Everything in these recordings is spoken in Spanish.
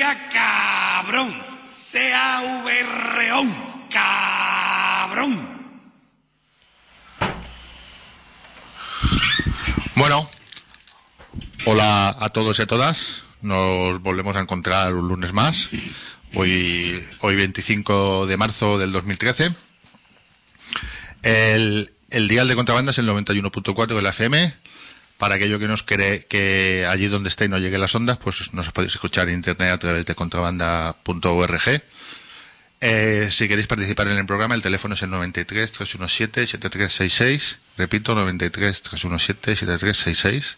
diga cabrón. C-A-V-R-O-N. Cabrón. Bueno, hola a todos y a todas. Nos volvemos a encontrar un lunes más. Hoy 25 de marzo del 2013. El dial de contrabanda es el 91.4 de la FM. Para aquello que nos quiere que allí donde estéis no lleguen las ondas, pues nos podéis escuchar en internet a través de contrabanda.org. Si queréis participar en el programa, el teléfono es el 93 317 7366. Repito, 93 317 7366.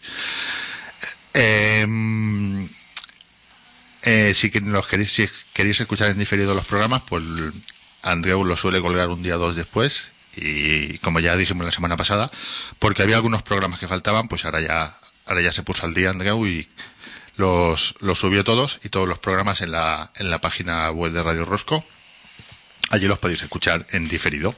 Si queréis escuchar en diferido los programas, pues Andreu lo suele colgar un día o dos después. Y como ya dijimos la semana pasada, porque había algunos programas que faltaban, pues ahora ya se puso al día Andreu y los subió todos, y todos los programas en la página web de Radio Rosco. Allí los podéis escuchar en diferido.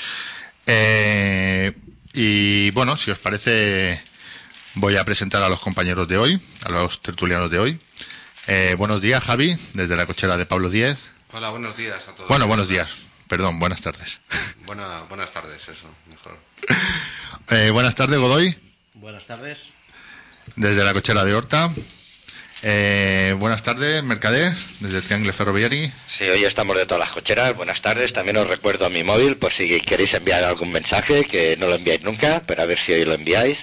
Y bueno, si os parece, voy a presentar a los compañeros de hoy, a los tertulianos de hoy. Buenos días, Javi, desde la cochera de Pablo Díez. Hola, buenos días a todos. Bueno, buenos días. Perdón, buenas tardes. Buenas tardes, eso, mejor. Buenas tardes, Godoy. Buenas tardes. Desde la cochera de Horta. Buenas tardes, Mercader, desde el Triángulo Ferroviari. Sí, hoy estamos de todas las cocheras. Buenas tardes. También os recuerdo a mi móvil por si queréis enviar algún mensaje, que no lo enviáis nunca, pero a ver si hoy lo enviáis.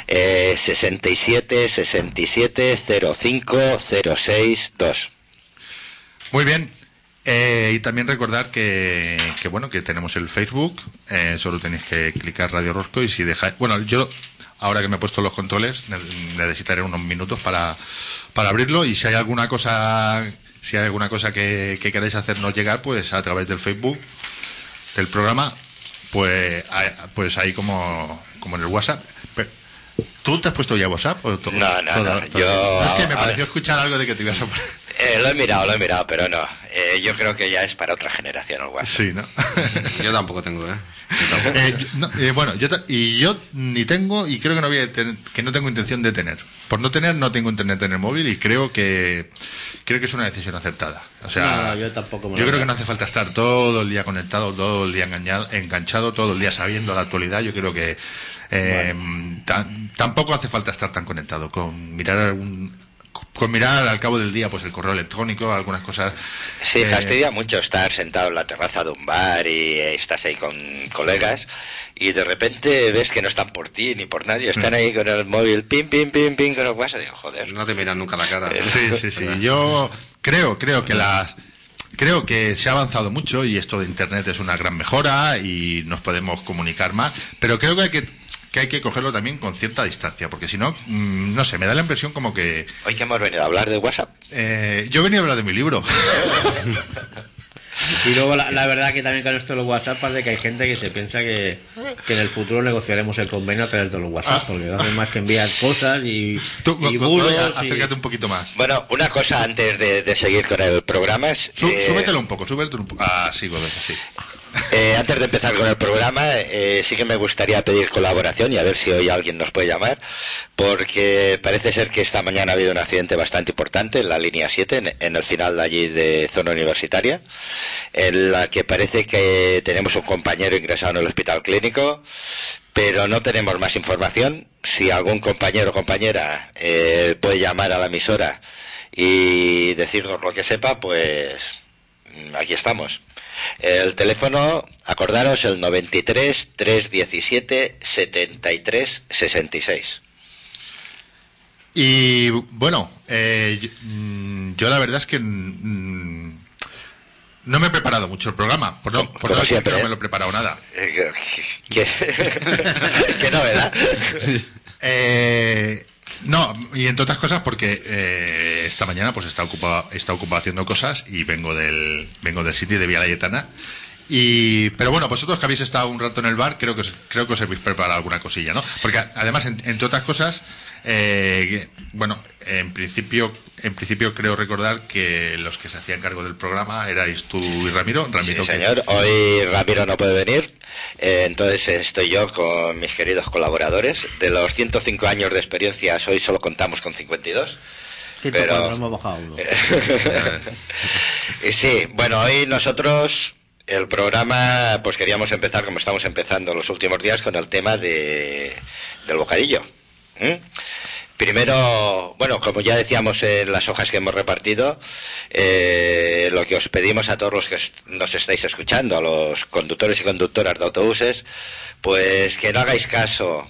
67 67 05 062. Muy bien. Y también recordar que tenemos el Facebook. Solo tenéis que clicar Radio Rosco, y si dejáis... Bueno, yo ahora que me he puesto los controles necesitaré unos minutos para abrirlo, y si hay alguna cosa que queráis hacernos llegar, pues a través del Facebook del programa, pues ahí como en el WhatsApp. ¿Tú te has puesto ya WhatsApp? No, es que me pareció escuchar algo de que te ibas a poner. Lo he mirado, pero no. Yo creo que ya es para otra generación el WhatsApp. Sí, ¿no? Yo tampoco tengo, yo ni tengo, y creo que no tengo intención de tener. Por no tengo internet en el móvil, y creo que es una decisión acertada. O sea, yo tampoco yo creo que no hace falta estar todo el día conectado, todo el día enganchado, todo el día sabiendo la actualidad. Yo creo que tampoco hace falta estar tan conectado. Con mirar al cabo del día, pues el correo electrónico, algunas cosas. Sí, fastidia mucho estar sentado en la terraza de un bar y estás ahí con colegas, y de repente ves que no están por ti ni por nadie, están ahí con el móvil, pim, con el WhatsApp. Digo, joder. No te miran nunca la cara. Sí. Yo creo que se ha avanzado mucho, y esto de Internet es una gran mejora y nos podemos comunicar más, pero creo que hay que cogerlo también con cierta distancia, porque si no, no sé, me da la impresión como que... Hoy que hemos venido a hablar de WhatsApp. Yo venía a hablar de mi libro. Y luego la verdad que también con esto de los WhatsApp parece que hay gente que se piensa que en el futuro negociaremos el convenio a través de los WhatsApp, porque no hacen más que enviar cosas y bulos. Acércate un poquito más. Bueno, una cosa antes de seguir con el programa es... súbetelo un poco. Ah, sí, Godoy, sí. Antes de empezar con el programa, sí que me gustaría pedir colaboración, y a ver si hoy alguien nos puede llamar, porque parece ser que esta mañana ha habido un accidente bastante importante en la línea 7, en el final de allí de zona universitaria, en la que parece que tenemos un compañero ingresado en el hospital clínico, pero no tenemos más información. Si algún compañero o compañera puede llamar a la emisora y decirnos lo que sepa, pues aquí estamos. El teléfono, acordaros, el 93 317 73 66. Y bueno, yo la verdad es que no me he preparado mucho el programa, por no siempre, no me lo he preparado nada. ¿Qué novedad? No, y entre otras cosas porque esta mañana pues está ocupado haciendo cosas, y vengo del sitio de Vía Layetana. Pero bueno, vosotros que habéis estado un rato en el bar, creo que os habéis preparado alguna cosilla, ¿no? Porque además, entre otras cosas, bueno, en principio creo recordar que los que se hacían cargo del programa erais tú y Ramiro. Sí, señor. Hoy Ramiro no puede venir, entonces estoy yo con mis queridos colaboradores. De los 105 años de experiencia, hoy solo contamos con 52. 104, hemos bajado uno. Sí, bueno, hoy nosotros el programa pues queríamos empezar como estamos empezando los últimos días con el tema del bocadillo. Primero, bueno, como ya decíamos en las hojas que hemos repartido, lo que os pedimos a todos los que nos estáis escuchando, a los conductores y conductoras de autobuses, pues que no hagáis caso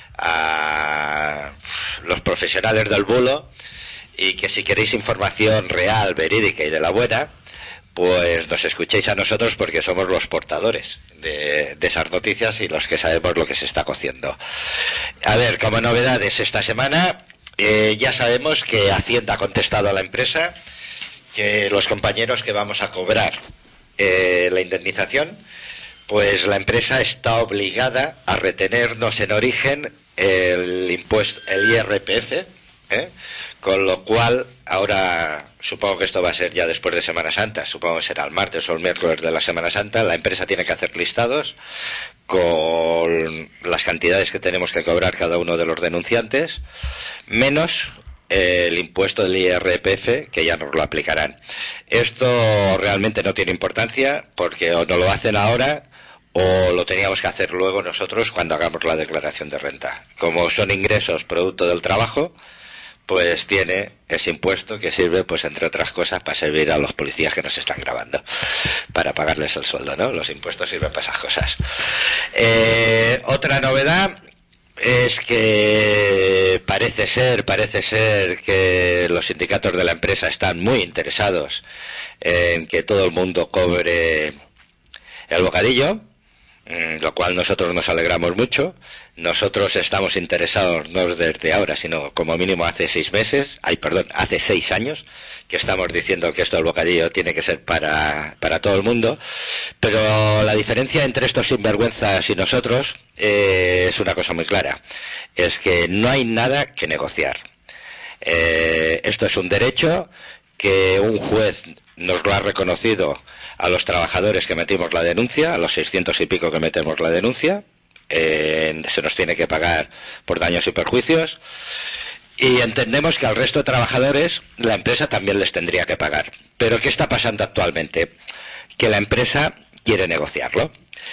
a los profesionales del bulo y que si queréis información real, verídica y de la buena, pues nos escuchéis a nosotros porque somos los portadores de esas noticias y los que sabemos lo que se está cociendo. A ver, como novedades esta semana, ya sabemos que Hacienda ha contestado a la empresa que los compañeros que vamos a cobrar la indemnización, pues la empresa está obligada a retenernos en origen el impuesto, el IRPF, con lo cual ahora supongo que esto va a ser ya después de Semana Santa, supongo que será el martes o el miércoles de la Semana Santa. La empresa tiene que hacer listados con las cantidades que tenemos que cobrar cada uno de los denunciantes, menos el impuesto del IRPF, que ya nos lo aplicarán. Esto realmente no tiene importancia porque o no lo hacen ahora o lo teníamos que hacer luego nosotros cuando hagamos la declaración de renta. Como son ingresos producto del trabajo, pues tiene ese impuesto que sirve, pues entre otras cosas, para servir a los policías que nos están grabando, para pagarles el sueldo, ¿no? Los impuestos sirven para esas cosas. Otra novedad es que parece ser que los sindicatos de la empresa están muy interesados en que todo el mundo cobre el bocadillo, lo cual nosotros nos alegramos mucho. Nosotros estamos interesados no desde ahora, sino como mínimo hace 6 años que estamos diciendo que esto del bocadillo tiene que ser para todo el mundo. Pero la diferencia entre estos sinvergüenzas y nosotros es una cosa muy clara, es que no hay nada que negociar. Esto es un derecho que un juez nos lo ha reconocido a los trabajadores que metimos la denuncia, a los 600 y pico que metemos la denuncia. Se nos tiene que pagar por daños y perjuicios, y entendemos que al resto de trabajadores la empresa también les tendría que pagar. Pero ¿qué está pasando actualmente? Que la empresa quiere negociarlo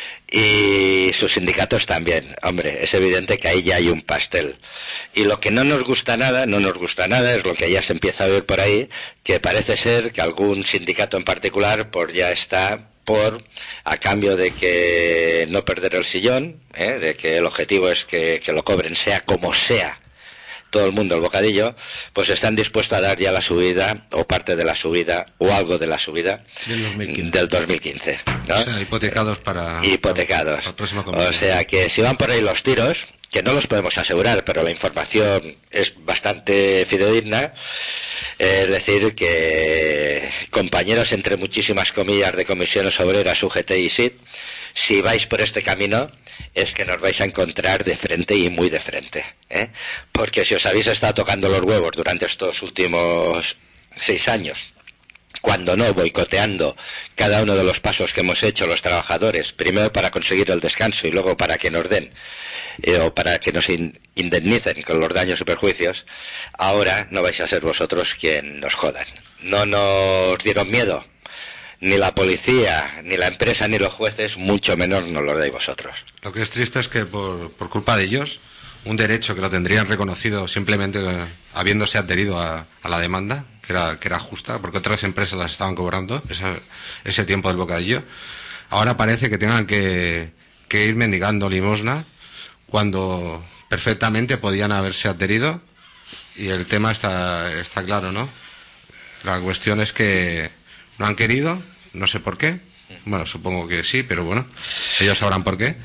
y sus sindicatos también. Hombre, es evidente que ahí ya hay un pastel, y lo que no nos gusta nada es lo que ya se empieza a ver por ahí, que parece ser que algún sindicato en particular pues ya está a cambio de que no perder el sillón, de que el objetivo es que lo cobren sea como sea todo el mundo el bocadillo, pues están dispuestos a dar ya la subida o parte de la subida o algo de la subida del 2015, ¿no? O sea, hipotecados para el próximo convenio. O sea que si van por ahí los tiros, que no los podemos asegurar, pero la información es bastante fidedigna, es decir, que compañeros entre muchísimas comillas de comisiones obreras, UGT y SIT, si vais por este camino es que nos vais a encontrar de frente y muy de frente, porque si os habéis estado tocando los huevos durante estos últimos 6 años, cuando no boicoteando cada uno de los pasos que hemos hecho los trabajadores, primero para conseguir el descanso y luego para que nos den o para que nos indemnicen con los daños y perjuicios, ahora no vais a ser vosotros quien nos jodan. No nos dieron miedo ni la policía, ni la empresa, ni los jueces, mucho menos nos lo dais vosotros. Lo que es triste es que por culpa de ellos, un derecho que lo tendrían reconocido simplemente habiéndose adherido a la demanda, que era justa, porque otras empresas las estaban cobrando ese tiempo del bocadillo, ahora parece que tengan que ir mendigando limosna cuando perfectamente podían haberse adherido, y el tema está claro, ¿no? La cuestión es que no han querido, no sé por qué. Bueno, supongo que sí, pero bueno, ellos sabrán por qué.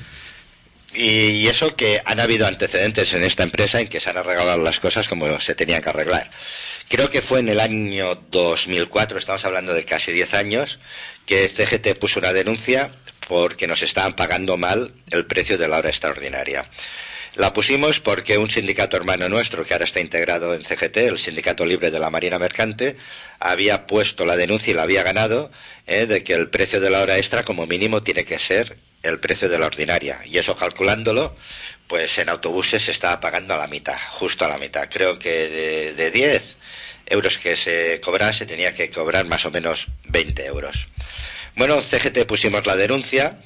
Y eso que han habido antecedentes en esta empresa en que se han arreglado las cosas como se tenían que arreglar. Creo que fue en el año 2004, estamos hablando de casi 10 años, que CGT puso una denuncia porque nos estaban pagando mal el precio de la hora extraordinaria. La pusimos porque un sindicato hermano nuestro, que ahora está integrado en CGT, el Sindicato Libre de la Marina Mercante, había puesto la denuncia y la había ganado, de que el precio de la hora extra como mínimo tiene que ser el precio de la ordinaria. Y eso calculándolo, pues en autobuses se estaba pagando a la mitad, justo a la mitad. Creo que de 10 euros que se cobrase, tenía que cobrar más o menos 20 euros. Bueno, CGT pusimos la denuncia,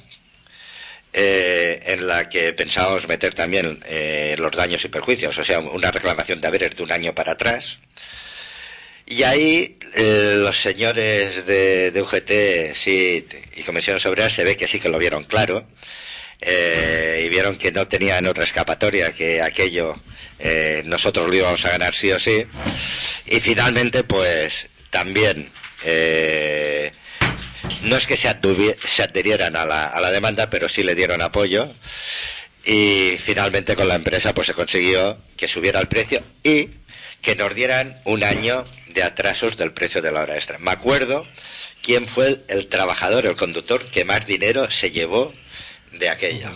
en la que pensábamos meter también los daños y perjuicios, o sea, una reclamación de haberes de un año para atrás. Y ahí los señores de UGT y Comisiones Obreras se ve que sí que lo vieron claro, y vieron que no tenían otra escapatoria, que aquello nosotros lo íbamos a ganar sí o sí. Y finalmente pues también no es que se adherieran a la demanda, pero sí le dieron apoyo, y finalmente con la empresa pues se consiguió que subiera el precio y que nos dieran un año de atrasos del precio de la hora extra. Me acuerdo quién fue el trabajador, el conductor que más dinero se llevó de aquello.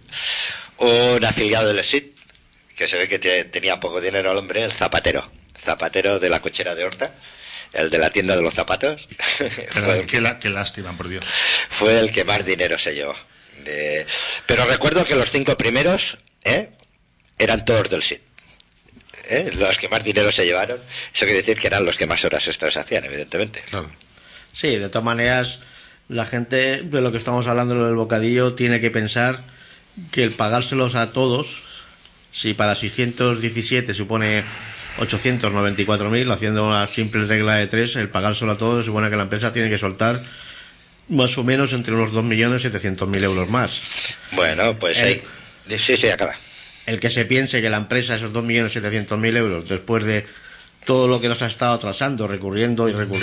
Un afiliado del SIT, que se ve que tenía poco dinero el hombre, el zapatero de la cochera de Horta, el de la tienda de los zapatos. Qué lástima, por Dios. Fue el que más dinero se llevó. Pero recuerdo que los 5 primeros eran todos del SIT. Los que más dinero se llevaron, eso quiere decir que eran los que más horas extras hacían, evidentemente. Claro. Sí, de todas maneras, la gente de lo que estamos hablando del bocadillo tiene que pensar que el pagárselos a todos, si para 617 supone 894.000, haciendo una simple regla de 3, el pagárselo a todos supone que la empresa tiene que soltar más o menos entre unos 2.700.000 euros más. Bueno, pues sí, acaba. El que se piense que la empresa, esos 2.700.000 euros, después de todo lo que nos ha estado atrasando, recurriendo,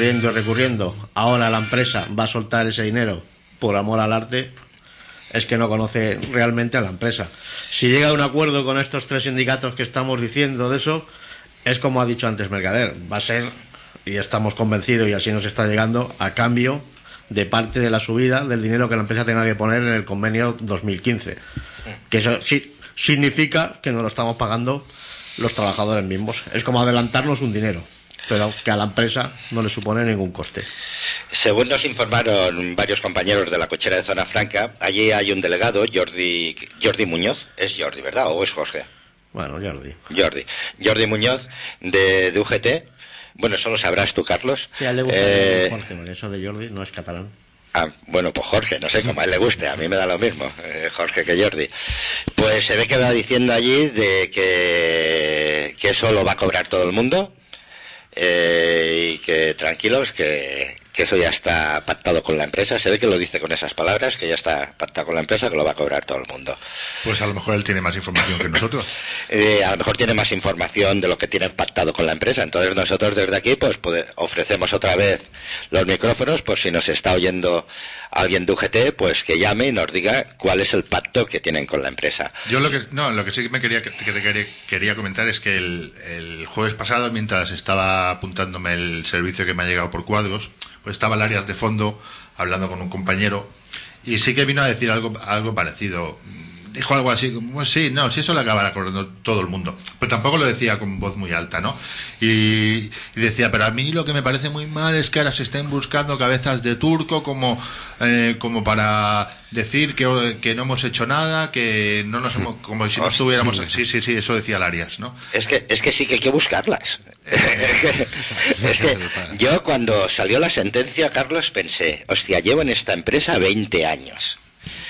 ahora la empresa va a soltar ese dinero por amor al arte, es que no conoce realmente a la empresa. Si llega a un acuerdo con estos 3 sindicatos que estamos diciendo de eso, es como ha dicho antes Mercader, va a ser, y estamos convencidos y así nos está llegando, a cambio de parte de la subida del dinero que la empresa tenga que poner en el convenio 2015. Que eso sí significa que nos lo estamos pagando los trabajadores mismos. Es como adelantarnos un dinero, pero que a la empresa no le supone ningún coste. Según nos informaron varios compañeros de la cochera de Zona Franca, allí hay un delegado, Jordi Muñoz. Es Jordi, ¿verdad? ¿O es Jorge? Bueno, Jordi Muñoz, de UGT. Bueno, eso lo sabrás tú, Carlos. Sí, a él le gusta Jorge, eso de Jordi no es catalán. Bueno, pues Jorge, no sé cómo a él le guste, a mí me da lo mismo, Jorge que Jordi. Pues se ve que va diciendo allí de que eso lo va a cobrar todo el mundo, y que tranquilos, que eso ya está pactado con la empresa. Se ve que lo dice con esas palabras, que ya está pactado con la empresa, que lo va a cobrar todo el mundo. Pues a lo mejor él tiene más información que nosotros. A lo mejor tiene más información de lo que tiene pactado con la empresa. Entonces nosotros desde aquí pues ofrecemos otra vez los micrófonos, por si nos está oyendo alguien de UGT, pues que llame y nos diga cuál es el pacto que tienen con la empresa. Yo lo que sí me quería comentar es que el jueves pasado, mientras estaba apuntándome el servicio que me ha llegado por cuadros, pues estaba en áreas de fondo hablando con un compañero y sí que vino a decir algo parecido. Dijo algo así, pues sí, eso le acabará acordando todo el mundo. Pero tampoco lo decía con voz muy alta, ¿no? Y decía, pero a mí lo que me parece muy mal es que ahora se estén buscando cabezas de turco como para decir que no hemos hecho nada, que no nos hemos, como si no estuviéramos... Sí, eso decía Larias, ¿no? Es que sí que hay que buscarlas. Es que yo cuando salió la sentencia, Carlos, pensé, hostia, llevo en esta empresa 20 años.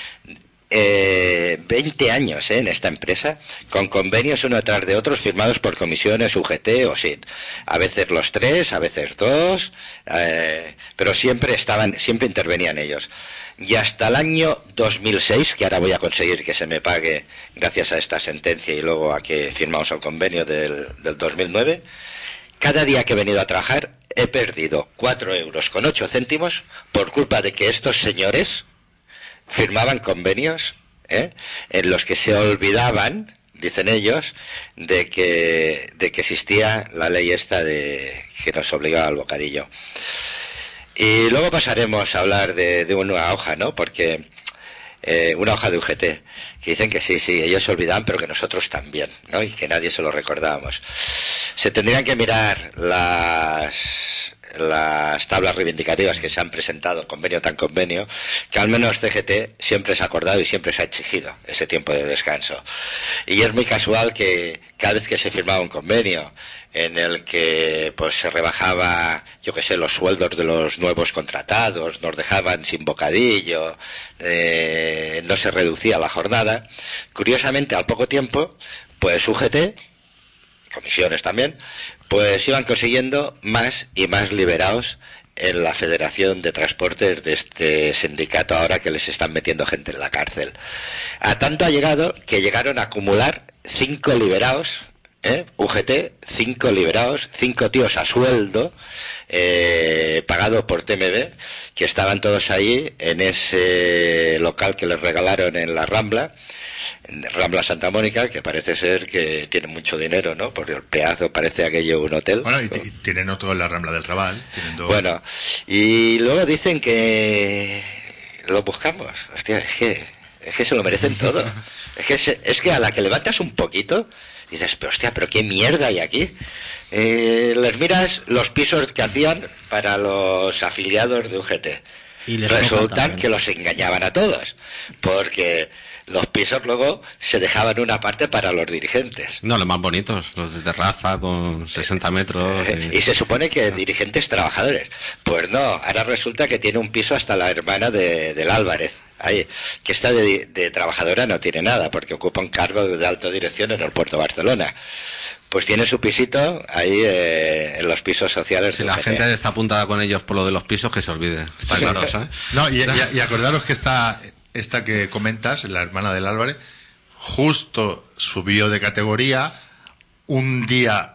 20 años en esta empresa, con convenios uno tras de otros firmados por comisiones, UGT o SIT. A veces los 3, a veces 2, pero siempre intervenían ellos. Y hasta el año 2006, que ahora voy a conseguir que se me pague gracias a esta sentencia y luego a que firmamos el convenio del 2009, cada día que he venido a trabajar he perdido 4,08 euros por culpa de que estos señores firmaban convenios en los que se olvidaban, dicen ellos, de que existía la ley esta que nos obligaba al bocadillo. Y luego pasaremos a hablar de una hoja, ¿no? Porque una hoja de UGT, que dicen que sí, ellos se olvidaban, pero que nosotros también, ¿no? Y que nadie se lo recordábamos. Se tendrían que mirar las tablas reivindicativas que se han presentado, convenio tan convenio, que al menos CGT siempre se ha acordado y siempre se ha exigido ese tiempo de descanso. Y es muy casual que cada vez que se firmaba un convenio en el que pues se rebajaba, yo que sé, los sueldos de los nuevos contratados, nos dejaban sin bocadillo, no se reducía la jornada, curiosamente al poco tiempo, pues UGT, comisiones también, pues iban consiguiendo más y más liberados en la Federación de Transportes de este sindicato ahora que les están metiendo gente en la cárcel. A tanto ha llegado que llegaron a acumular 5 liberados, UGT, 5 liberados, 5 tíos a sueldo, pagado por TMB, que estaban todos ahí en ese local que les regalaron en la Rambla Santa Mónica, que parece ser que tiene mucho dinero, ¿no? Porque el pedazo parece aquello un hotel. Bueno, y tienen otro en la Rambla del Raval. Bueno, y luego dicen que lo buscamos. Hostia, es que se lo merecen todo. Es que a la que levantas un poquito, dices, pero hostia, pero qué mierda hay aquí. Les miras los pisos que hacían para los afiliados de UGT. Y resultan que los engañaban a todos, porque los pisos luego se dejaban una parte para los dirigentes. No, los más bonitos, los de terraza con 60 metros. Y se supone que dirigentes trabajadores. Pues no, ahora resulta que tiene un piso hasta la hermana del Álvarez. Ahí, que esta de trabajadora no tiene nada, porque ocupa un cargo de alta dirección en el puerto de Barcelona. Pues tiene su pisito ahí en los pisos sociales. Si la gente está apuntada con ellos por lo de los pisos, que se olvide. Está claro, ¿sabes? No, y acordaros que esta que comentas, la hermana del Álvarez, justo subió de categoría un día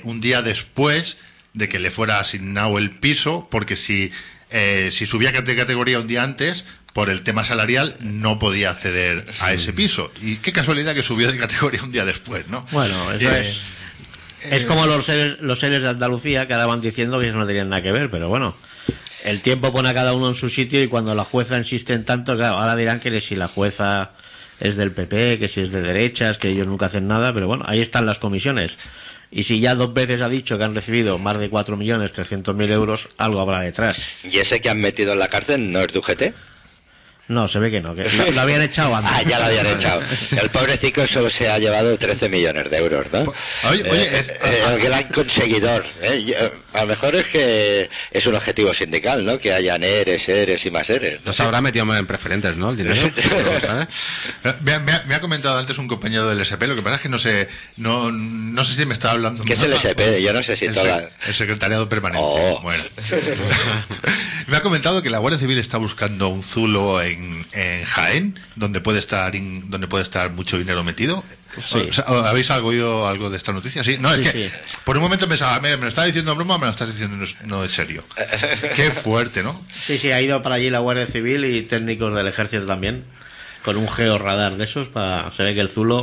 después de que le fuera asignado el piso, porque si subía de categoría un día antes, por el tema salarial no podía acceder a ese piso. Y qué casualidad que subió de categoría un día después, ¿no? Bueno, eso es como los seres de Andalucía, que ahora van diciendo que eso no tenían nada que ver, pero bueno, el tiempo pone a cada uno en su sitio, y cuando la jueza insiste en tanto, claro, ahora dirán que si la jueza es del PP, que si es de derechas, que ellos nunca hacen nada, pero bueno, ahí están las comisiones. Y si ya 2 veces ha dicho que han recibido más de 4.300.000 euros, algo habrá detrás. ¿Y ese que han metido en la cárcel no es de UGT? No, se ve que no, que lo habían echado antes. Ah, ya lo habían echado. El pobrecito solo se ha llevado 13 millones de euros, ¿no? Oye, el gran conseguidor. A lo mejor es que es un objetivo sindical, ¿no? Que hayan ERES y más ERES. Nos habrá metido en preferentes, ¿no? El dinero. ¿Sabes? Me ha comentado antes un compañero del SP, lo que pasa es que no sé si me estaba hablando. ¿Qué es el SP? Yo no sé si el secretariado permanente. Oh. Bueno. Me ha comentado que la Guardia Civil está buscando un zulo en Jaén, donde puede estar mucho dinero metido. Sí. O sea, ¿habéis oído algo de esta noticia? Sí. No, es que sí. Por un momento pensaba, me lo estaba diciendo broma, me lo estás diciendo no es serio. Qué fuerte, ¿no? Sí, ha ido para allí la Guardia Civil y técnicos del Ejército también, con un georradar de esos, se ve que el zulo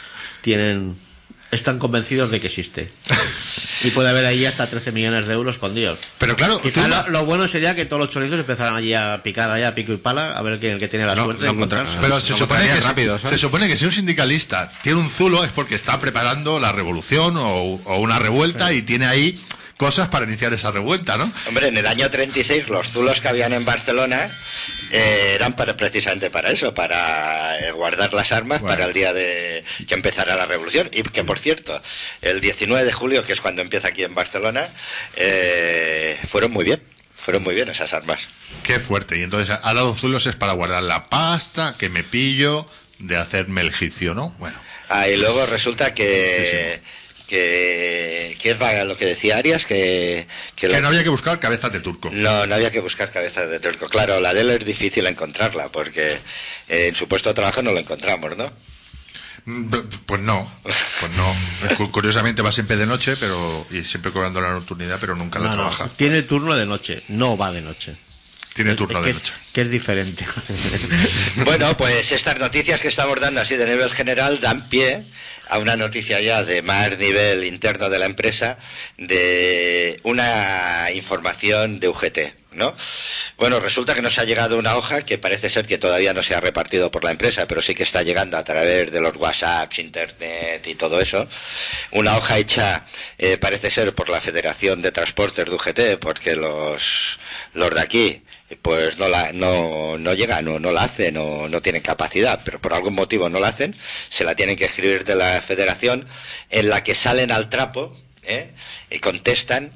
están convencidos de que existe. Y puede haber ahí hasta 13 millones de euros escondidos. Pero claro, quizá lo bueno sería que todos los chorizos empezaran allí a picar allá a pico y pala, a ver el que tiene la suerte de encontrarse. Pero se supone que si un sindicalista tiene un zulo es porque está preparando la revolución o una revuelta, y tiene ahí cosas para iniciar esa revuelta, ¿no? Hombre, en el año 36 los zulos que habían en Barcelona eran precisamente para eso, para guardar las armas, bueno, para el día de que empezara la revolución. Y que, por cierto, el 19 de julio, que es cuando empieza aquí en Barcelona, fueron muy bien esas armas. Qué fuerte. Y entonces, a los zulos es para guardar la pasta que me pillo de hacerme el juicio, ¿no? Bueno. Y luego resulta que es lo que decía Arias, que no había que buscar cabezas de turco. No había que buscar cabezas de turco. Claro, la de él es difícil encontrarla, porque en su puesto de trabajo no lo encontramos, ¿no? Pues no. Curiosamente va siempre de noche, y siempre cobrando la nocturnidad, pero nunca la trabaja. Tiene turno de noche, no va de noche. Tiene turno de noche. Que es diferente. Bueno, pues estas noticias que estamos dando así de nivel general dan pie a una noticia ya de más nivel interno de la empresa, de una información de UGT. ¿no? Bueno, resulta que nos ha llegado una hoja que parece ser que todavía no se ha repartido por la empresa, pero sí que está llegando a través de los WhatsApps, Internet y todo eso. Una hoja hecha, parece ser, por la Federación de Transportes de UGT, porque los de aquí pues no llegan, no la hacen, no tienen capacidad, pero por algún motivo no la hacen, se la tienen que escribir de la Federación, en la que salen al trapo y contestan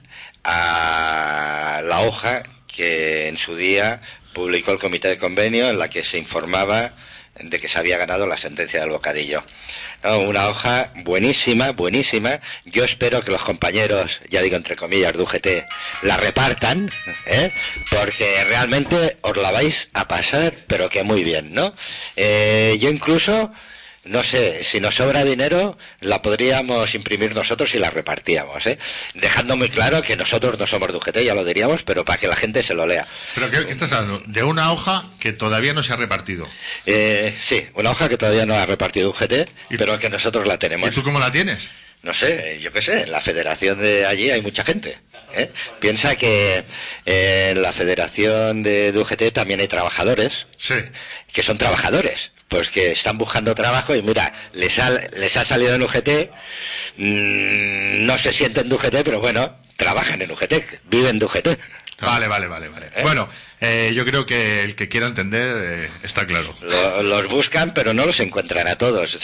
a la hoja que en su día publicó el Comité de Convenio, en la que se informaba de que se había ganado la sentencia del bocadillo. No, una hoja buenísima, buenísima. Yo espero que los compañeros, ya digo entre comillas, de UGT, la repartan, porque realmente os la vais a pasar, pero que muy bien, ¿no? Yo incluso, no sé, si nos sobra dinero, la podríamos imprimir nosotros y la repartíamos, dejando muy claro que nosotros no somos de UGT, ya lo diríamos, pero para que la gente se lo lea. ¿Pero qué estás hablando? ¿De una hoja que todavía no se ha repartido? Sí, una hoja que todavía no ha repartido UGT, pero que nosotros la tenemos. ¿Y tú cómo la tienes? No sé, yo qué sé, en la federación de allí hay mucha gente. Piensa que en la federación de UGT también hay trabajadores, sí, que son trabajadores, pues que están buscando trabajo y mira, les ha salido en UGT, no se sienten de UGT, pero bueno, trabajan en UGT, viven de UGT. Vale. Bueno, yo creo que el que quiera entender está claro. Los buscan, pero no los encuentran a todos.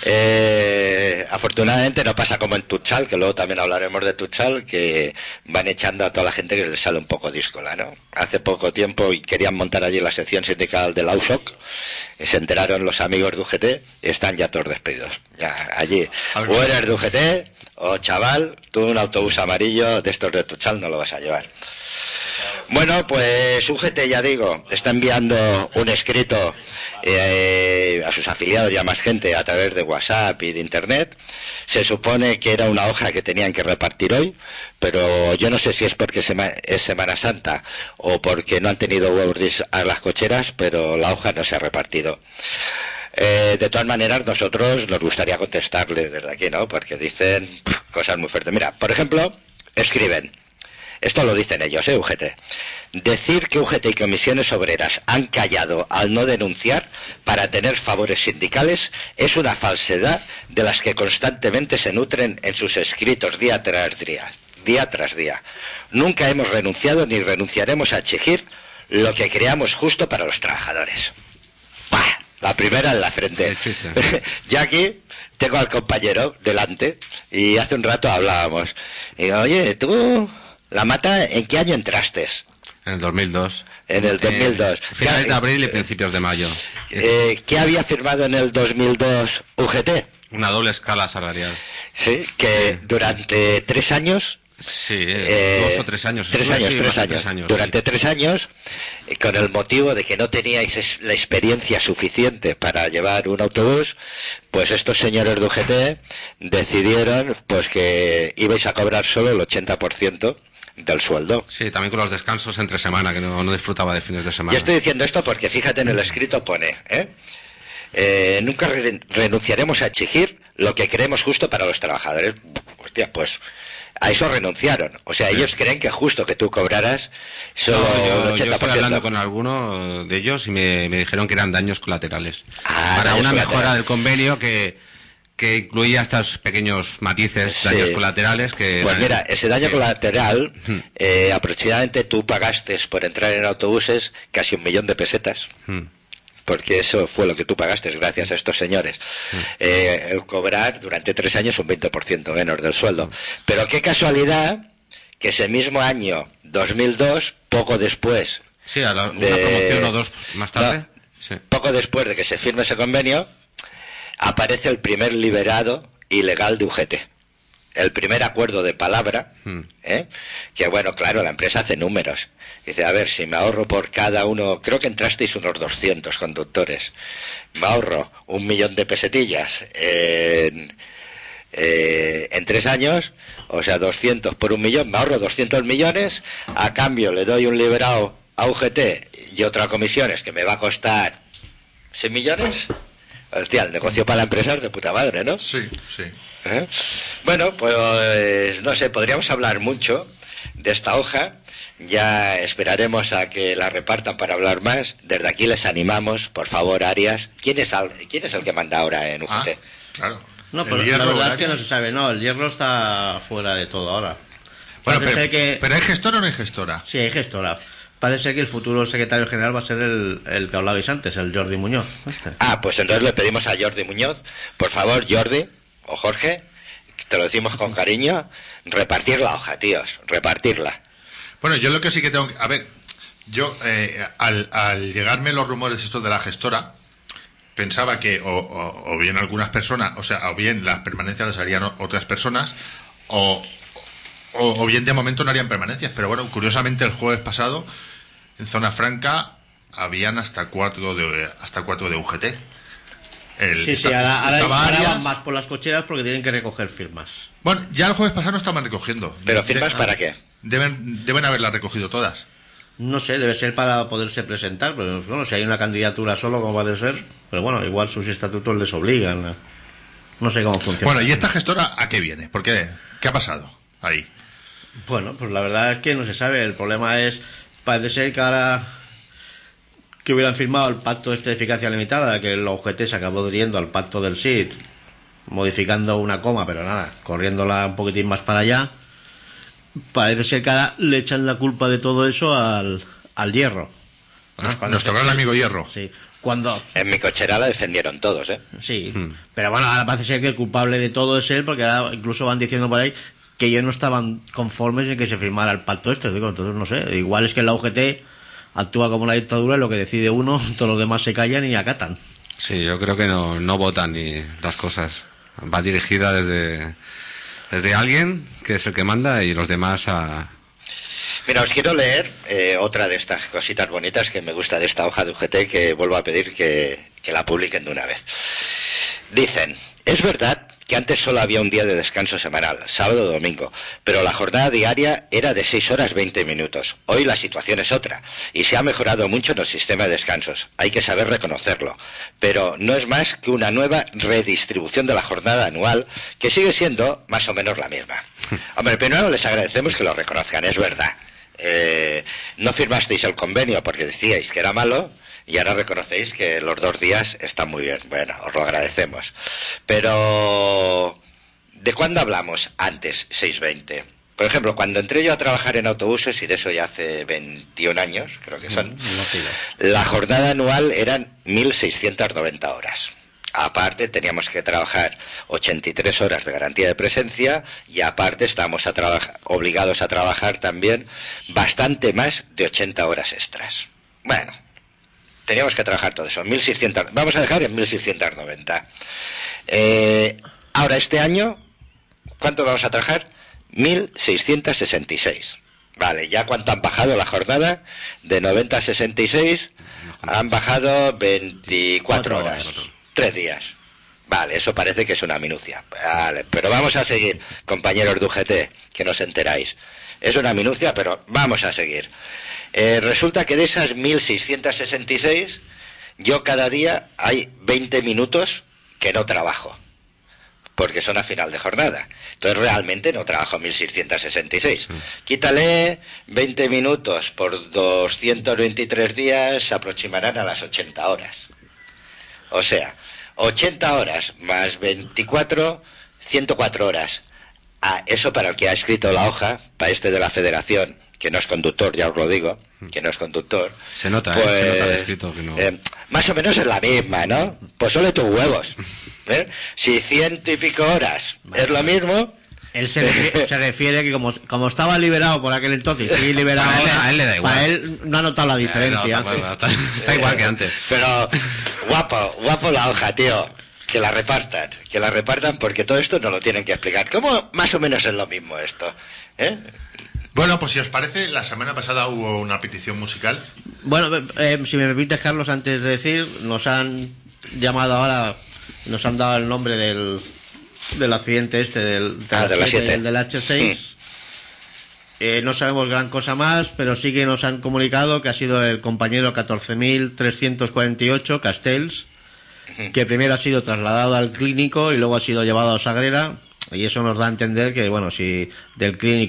Afortunadamente no pasa como en Tuchal, que luego también hablaremos de Tuchal, que van echando a toda la gente que les sale un poco díscola, ¿no? Hace poco tiempo y querían montar allí la sección sindical de la USOC, y se enteraron los amigos de UGT y están ya todos despedidos. Ya allí, o eres de UGT, o chaval, tú un autobús amarillo de estos de Tuchal no lo vas a llevar. Bueno, pues UGT, ya digo, está enviando un escrito a sus afiliados y a más gente a través de WhatsApp y de Internet. Se supone que era una hoja que tenían que repartir hoy, pero yo no sé si es porque es Semana Santa o porque no han tenido huevos a las cocheras, pero la hoja no se ha repartido. De todas maneras, nosotros nos gustaría contestarles desde aquí, ¿no? Porque dicen cosas muy fuertes. Mira, por ejemplo, escriben. Esto lo dicen ellos, UGT. Decir que UGT y comisiones obreras han callado al no denunciar para tener favores sindicales es una falsedad de las que constantemente se nutren en sus escritos día tras día. Nunca hemos renunciado ni renunciaremos a exigir lo que creamos justo para los trabajadores. ¡Bah! La primera en la frente. Ya aquí tengo al compañero delante y hace un rato hablábamos. Y digo, oye, tú... ¿La Mata en qué año entraste? En el 2002. En el 2002. Finales de abril y principios de mayo. ¿Qué había firmado en el 2002 UGT? Una doble escala salarial. Sí, que durante 3 años... Sí, 2 o 3 años. 3 años. Durante 3 años, con el motivo de que no teníais la experiencia suficiente para llevar un autobús, pues estos señores de UGT decidieron pues que ibais a cobrar solo el 80% del sueldo. Sí, también con los descansos entre semana, que no disfrutaba de fines de semana. Yo estoy diciendo esto porque fíjate en el escrito pone, nunca renunciaremos a exigir lo que creemos justo para los trabajadores. Hostia, pues... a eso renunciaron. O sea, ellos creen que es justo que tú cobraras solo el 80%. Yo estoy hablando con alguno de ellos y me dijeron que eran daños colaterales. Para una mejora del convenio que incluía estos pequeños matices, daños colaterales que... Pues mira, ese daño colateral, aproximadamente tú pagaste por entrar en autobuses casi 1 millón de pesetas. Porque eso fue lo que tú pagaste gracias a estos señores. Cobrar durante 3 años un 20% menos del sueldo. Pero qué casualidad que ese mismo año, 2002, poco después... Sí, una promoción o 2 más tarde. Poco después de que se firme ese convenio, aparece el primer liberado ilegal de UGT. El primer acuerdo de palabra, que bueno, claro, la empresa hace números. Dice, a ver, si me ahorro por cada uno, creo que entrasteis unos 200 conductores, me ahorro 1 millón de pesetillas en 3 años, o sea, 200 por 1 millón, me ahorro 200 millones, a cambio le doy un liberado a UGT y otra comisiones que me va a costar 6 millones. Hostia, el negocio para la empresa es de puta madre, ¿no? Sí. Bueno, pues no sé, podríamos hablar mucho de esta hoja. Ya esperaremos a que la repartan para hablar más. Desde aquí les animamos, por favor, Arias. ¿Quién es el que manda ahora en UGT? Claro. No, El pero la Hierro, verdad es Arias. que no se sabe, no, el Hierro está fuera de todo ahora. Bueno, Parece ser que... pero ¿hay gestora o no hay gestora? Sí, hay gestora. Parece ser que el futuro secretario general va a ser el que hablabais antes, el Jordi Muñoz. Pues entonces le pedimos a Jordi Muñoz, por favor, Jordi o Jorge, te lo decimos con cariño, repartir la hoja, tíos, repartirla. Bueno, yo lo que sí que tengo que... A ver, yo, al llegarme los rumores estos de la gestora, pensaba que o bien algunas personas, o bien las permanencias las harían otras personas, o bien de momento no harían permanencias. Pero bueno, curiosamente el jueves pasado, en Zona Franca, habían hasta cuatro de UGT. Ahora Arias. van más por las cocheras porque tienen que recoger firmas. Bueno, ya el jueves pasado no estaban recogiendo. ¿Pero firmas para qué? Deben haberlas recogido todas. No sé, debe ser para poderse presentar, pero bueno, si hay una candidatura solo, como va a ser, pero bueno, igual sus estatutos les obligan. No sé cómo funciona. Bueno, ¿y esta gestora a qué viene? ¿Por qué? ¿Qué ha pasado ahí? Bueno, pues la verdad es que no se sabe. El problema es, parece ser que ahora que hubieran firmado el pacto de eficacia limitada, que el UGT se acabó adhiriendo al pacto del SID, modificando una coma, pero nada, corriéndola un poquitín más para allá. Parece ser que ahora le echan la culpa de todo eso al Hierro. Nuestro gran amigo Hierro. Sí, cuando... En mi cochera la defendieron todos, ¿eh? Sí, pero bueno, ahora parece ser que el culpable de todo es él, porque ahora incluso van diciendo por ahí que ellos no estaban conformes en que se firmara el pacto este. Digo, entonces no sé, igual es que la UGT actúa como una dictadura y lo que decide uno, todos los demás se callan y acatan. Sí, yo creo que no votan ni las cosas. Va dirigida desde alguien que es el que manda y los demás a... Mira, os quiero leer otra de estas cositas bonitas que me gusta de esta hoja de UGT, que vuelvo a pedir que la publiquen de una vez. Dicen, es verdad que antes solo había un día de descanso semanal, sábado o domingo, pero la jornada diaria era de 6 horas 20 minutos. Hoy la situación es otra, y se ha mejorado mucho en el sistema de descansos. Hay que saber reconocerlo, pero no es más que una nueva redistribución de la jornada anual, que sigue siendo más o menos la misma. Hombre, primero les agradecemos que lo reconozcan, es verdad. No firmasteis el convenio porque decíais que era malo, y ahora reconocéis que los 2 días están muy bien. Bueno, os lo agradecemos. Pero, ¿de cuándo hablamos antes, 6:20? Por ejemplo, cuando entré yo a trabajar en autobuses, y de eso ya hace 21 años, creo que son, la jornada anual eran 1.690 horas. Aparte teníamos que trabajar 83 horas de garantía de presencia, y aparte estábamos obligados a trabajar también bastante más de 80 horas extras. Bueno, teníamos que trabajar todo eso, 1.600, vamos a dejar en 1.690. Ahora este año, ¿cuánto vamos a trabajar? 1.666. Vale, ¿ya cuánto han bajado la jornada? De 90 a 66 han bajado 24 horas. 3 días. Vale, eso parece que es una minucia. Vale, pero vamos a seguir, compañeros de UGT, que nos enteráis. Es una minucia, pero vamos a seguir. Resulta que de esas 1.666, yo cada día hay 20 minutos que no trabajo, porque son a final de jornada. Entonces realmente no trabajo 1.666. Quítale 20 minutos por 223 días, se aproximarán a las 80 horas. O sea, 80 horas más 24, 104 horas. Eso para el que ha escrito la hoja, para este de la Federación, que no es conductor, ya os lo digo, que no es conductor. Se nota, pues, se nota el escrito que no... más o menos es la misma, ¿no? Pues solo tus huevos. Si 100 y pico horas es lo mismo... Él se refiere que como estaba liberado por aquel entonces, sí liberado ahora, a él le da igual. para él no ha notado la diferencia. Está igual que antes. Pero guapo la hoja, tío. Que la repartan porque todo esto no lo tienen que explicar. ¿Cómo más o menos es lo mismo esto? Bueno, pues si os parece, la semana pasada hubo una petición musical. Bueno, si me permites, Carlos, antes de decir, nos han llamado ahora, nos han dado el nombre del accidente este de la 7, el del H6. No sabemos gran cosa más, pero sí que nos han comunicado que ha sido el compañero 14.348, Castells, que primero ha sido trasladado al clínico y luego ha sido llevado a Sagrera, y eso nos da a entender que, bueno, si del clínico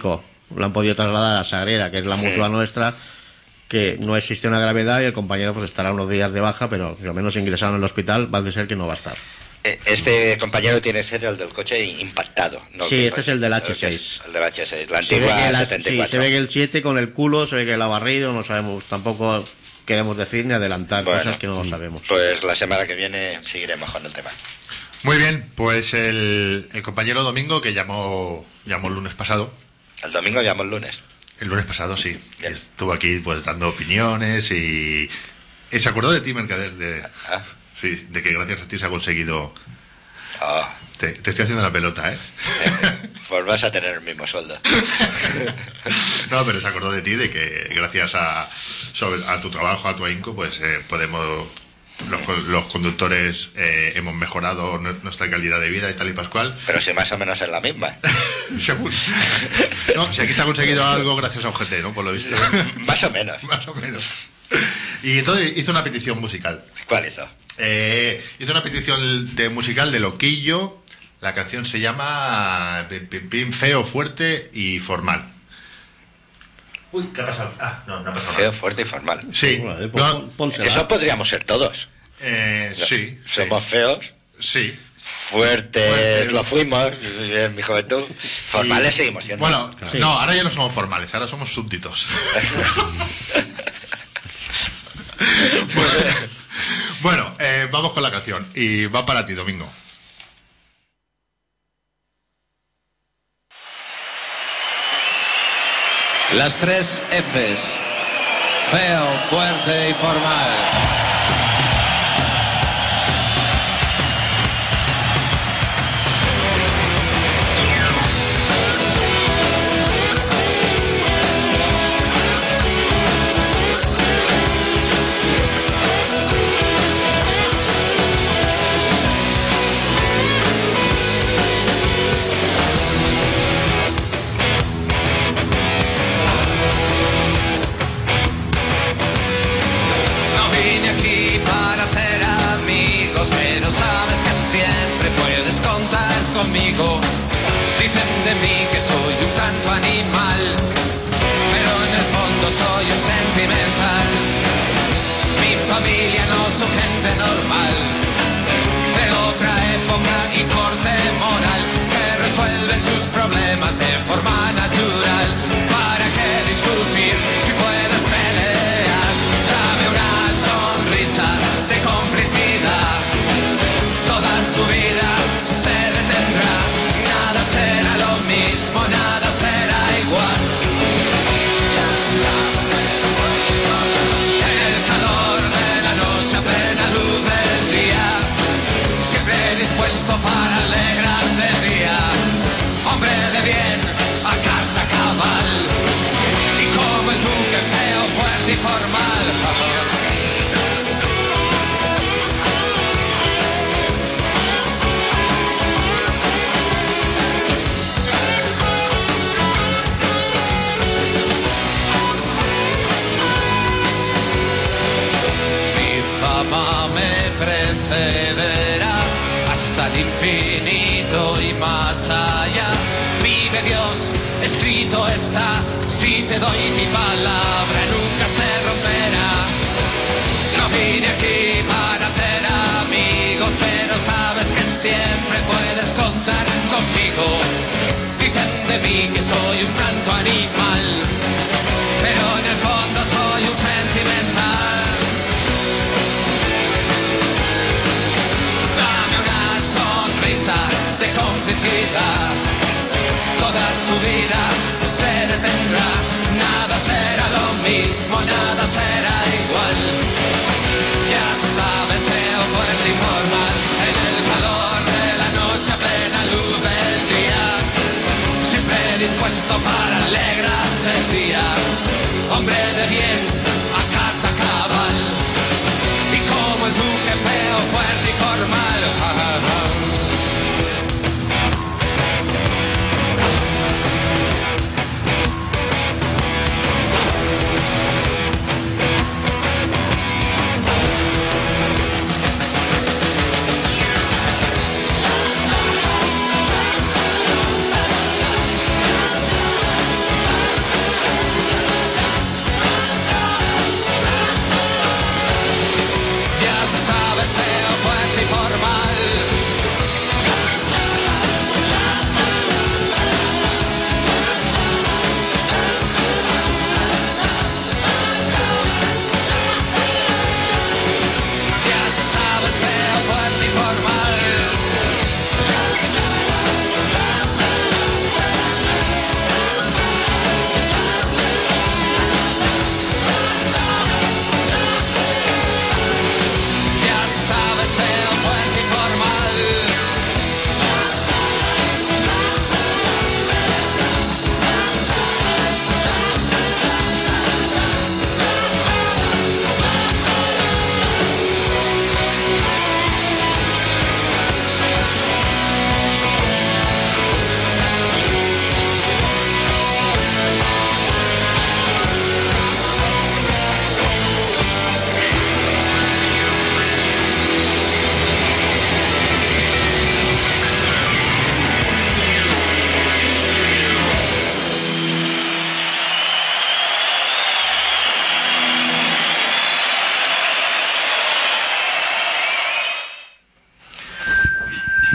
lo han podido trasladar a Sagrera, que es la mutua nuestra, que no existe una gravedad y el compañero pues estará unos días de baja, pero al menos ingresado en el hospital va a ser que no va a estar. Este compañero tiene que ser el del coche impactado, ¿no? Sí, este es el del H6. El del H6, la antigua 74. Sí, se ve que el 7 con el culo, se ve que el ha barrido, no sabemos, tampoco queremos decir ni adelantar cosas que no lo sabemos. Pues la semana que viene seguiremos con el tema. Muy bien, pues el compañero Domingo, que llamó el lunes pasado. El domingo llamó el lunes. El lunes pasado, sí. Bien. Estuvo aquí pues dando opiniones y se acordó de ti, Mercader, sí, de que gracias a ti se ha conseguido... Te estoy haciendo la pelota, ¿eh? Pues vas a tener el mismo sueldo. No, pero se acordó de ti, de que gracias a tu trabajo, a tu ahínco, pues podemos... Los conductores hemos mejorado nuestra calidad de vida y tal y pascual. Pero si más o menos es la misma. Según. No, si aquí se ha conseguido algo gracias a UGT, ¿no? Por lo visto. Más o menos. Más o menos. Y entonces hizo una petición musical. ¿Cuál hizo? Hizo una petición musical de Loquillo. La canción se llama Feo, Fuerte y Formal. Uy, ¿qué ha pasado? No ha pasado Feo, nada. fuerte y formal. Sí. Vale, No, Eso podríamos ser todos. sí. Somos feos, Sí. fuertes, lo fuimos en mi juventud. Formales seguimos siendo. Bueno, no, ahora ya no somos formales, ahora somos súbditos. Bueno, vamos con la canción. Y va para ti, Domingo. Las 3 Fs. Feo, fuerte y formal. Conmigo. Dicen de mí que soy un tanto animal, pero en el fondo soy un sentimental. Mi familia no son gente normal, de otra época y corte moral, que resuelven sus problemas de forma natural. ¿Para qué discutir si puedes pelear? Dame una sonrisa de complicidad. Toda tu vida se detendrá, nada será lo mismo, nada será igual. En el calor de la noche a plena luz del día, siempre dispuesto para alegrarte el día. Hombre de bien, a carta cabal, y como el duque feo, fuerte y formal. Me precederá hasta el infinito y más allá. Vive Dios, escrito está, si te doy mi palabra nunca se romperá. No vine aquí para hacer amigos, pero sabes que siempre puedes contar conmigo. Dicen de mí que soy un tanto animal, pero en el fondo soy un sentimental. De complicidad, toda tu vida se detendrá, nada será lo mismo, nada será igual. Ya sabes, feo, fuerte y formal, en el calor de la noche a plena luz del día, siempre dispuesto para alegrarte el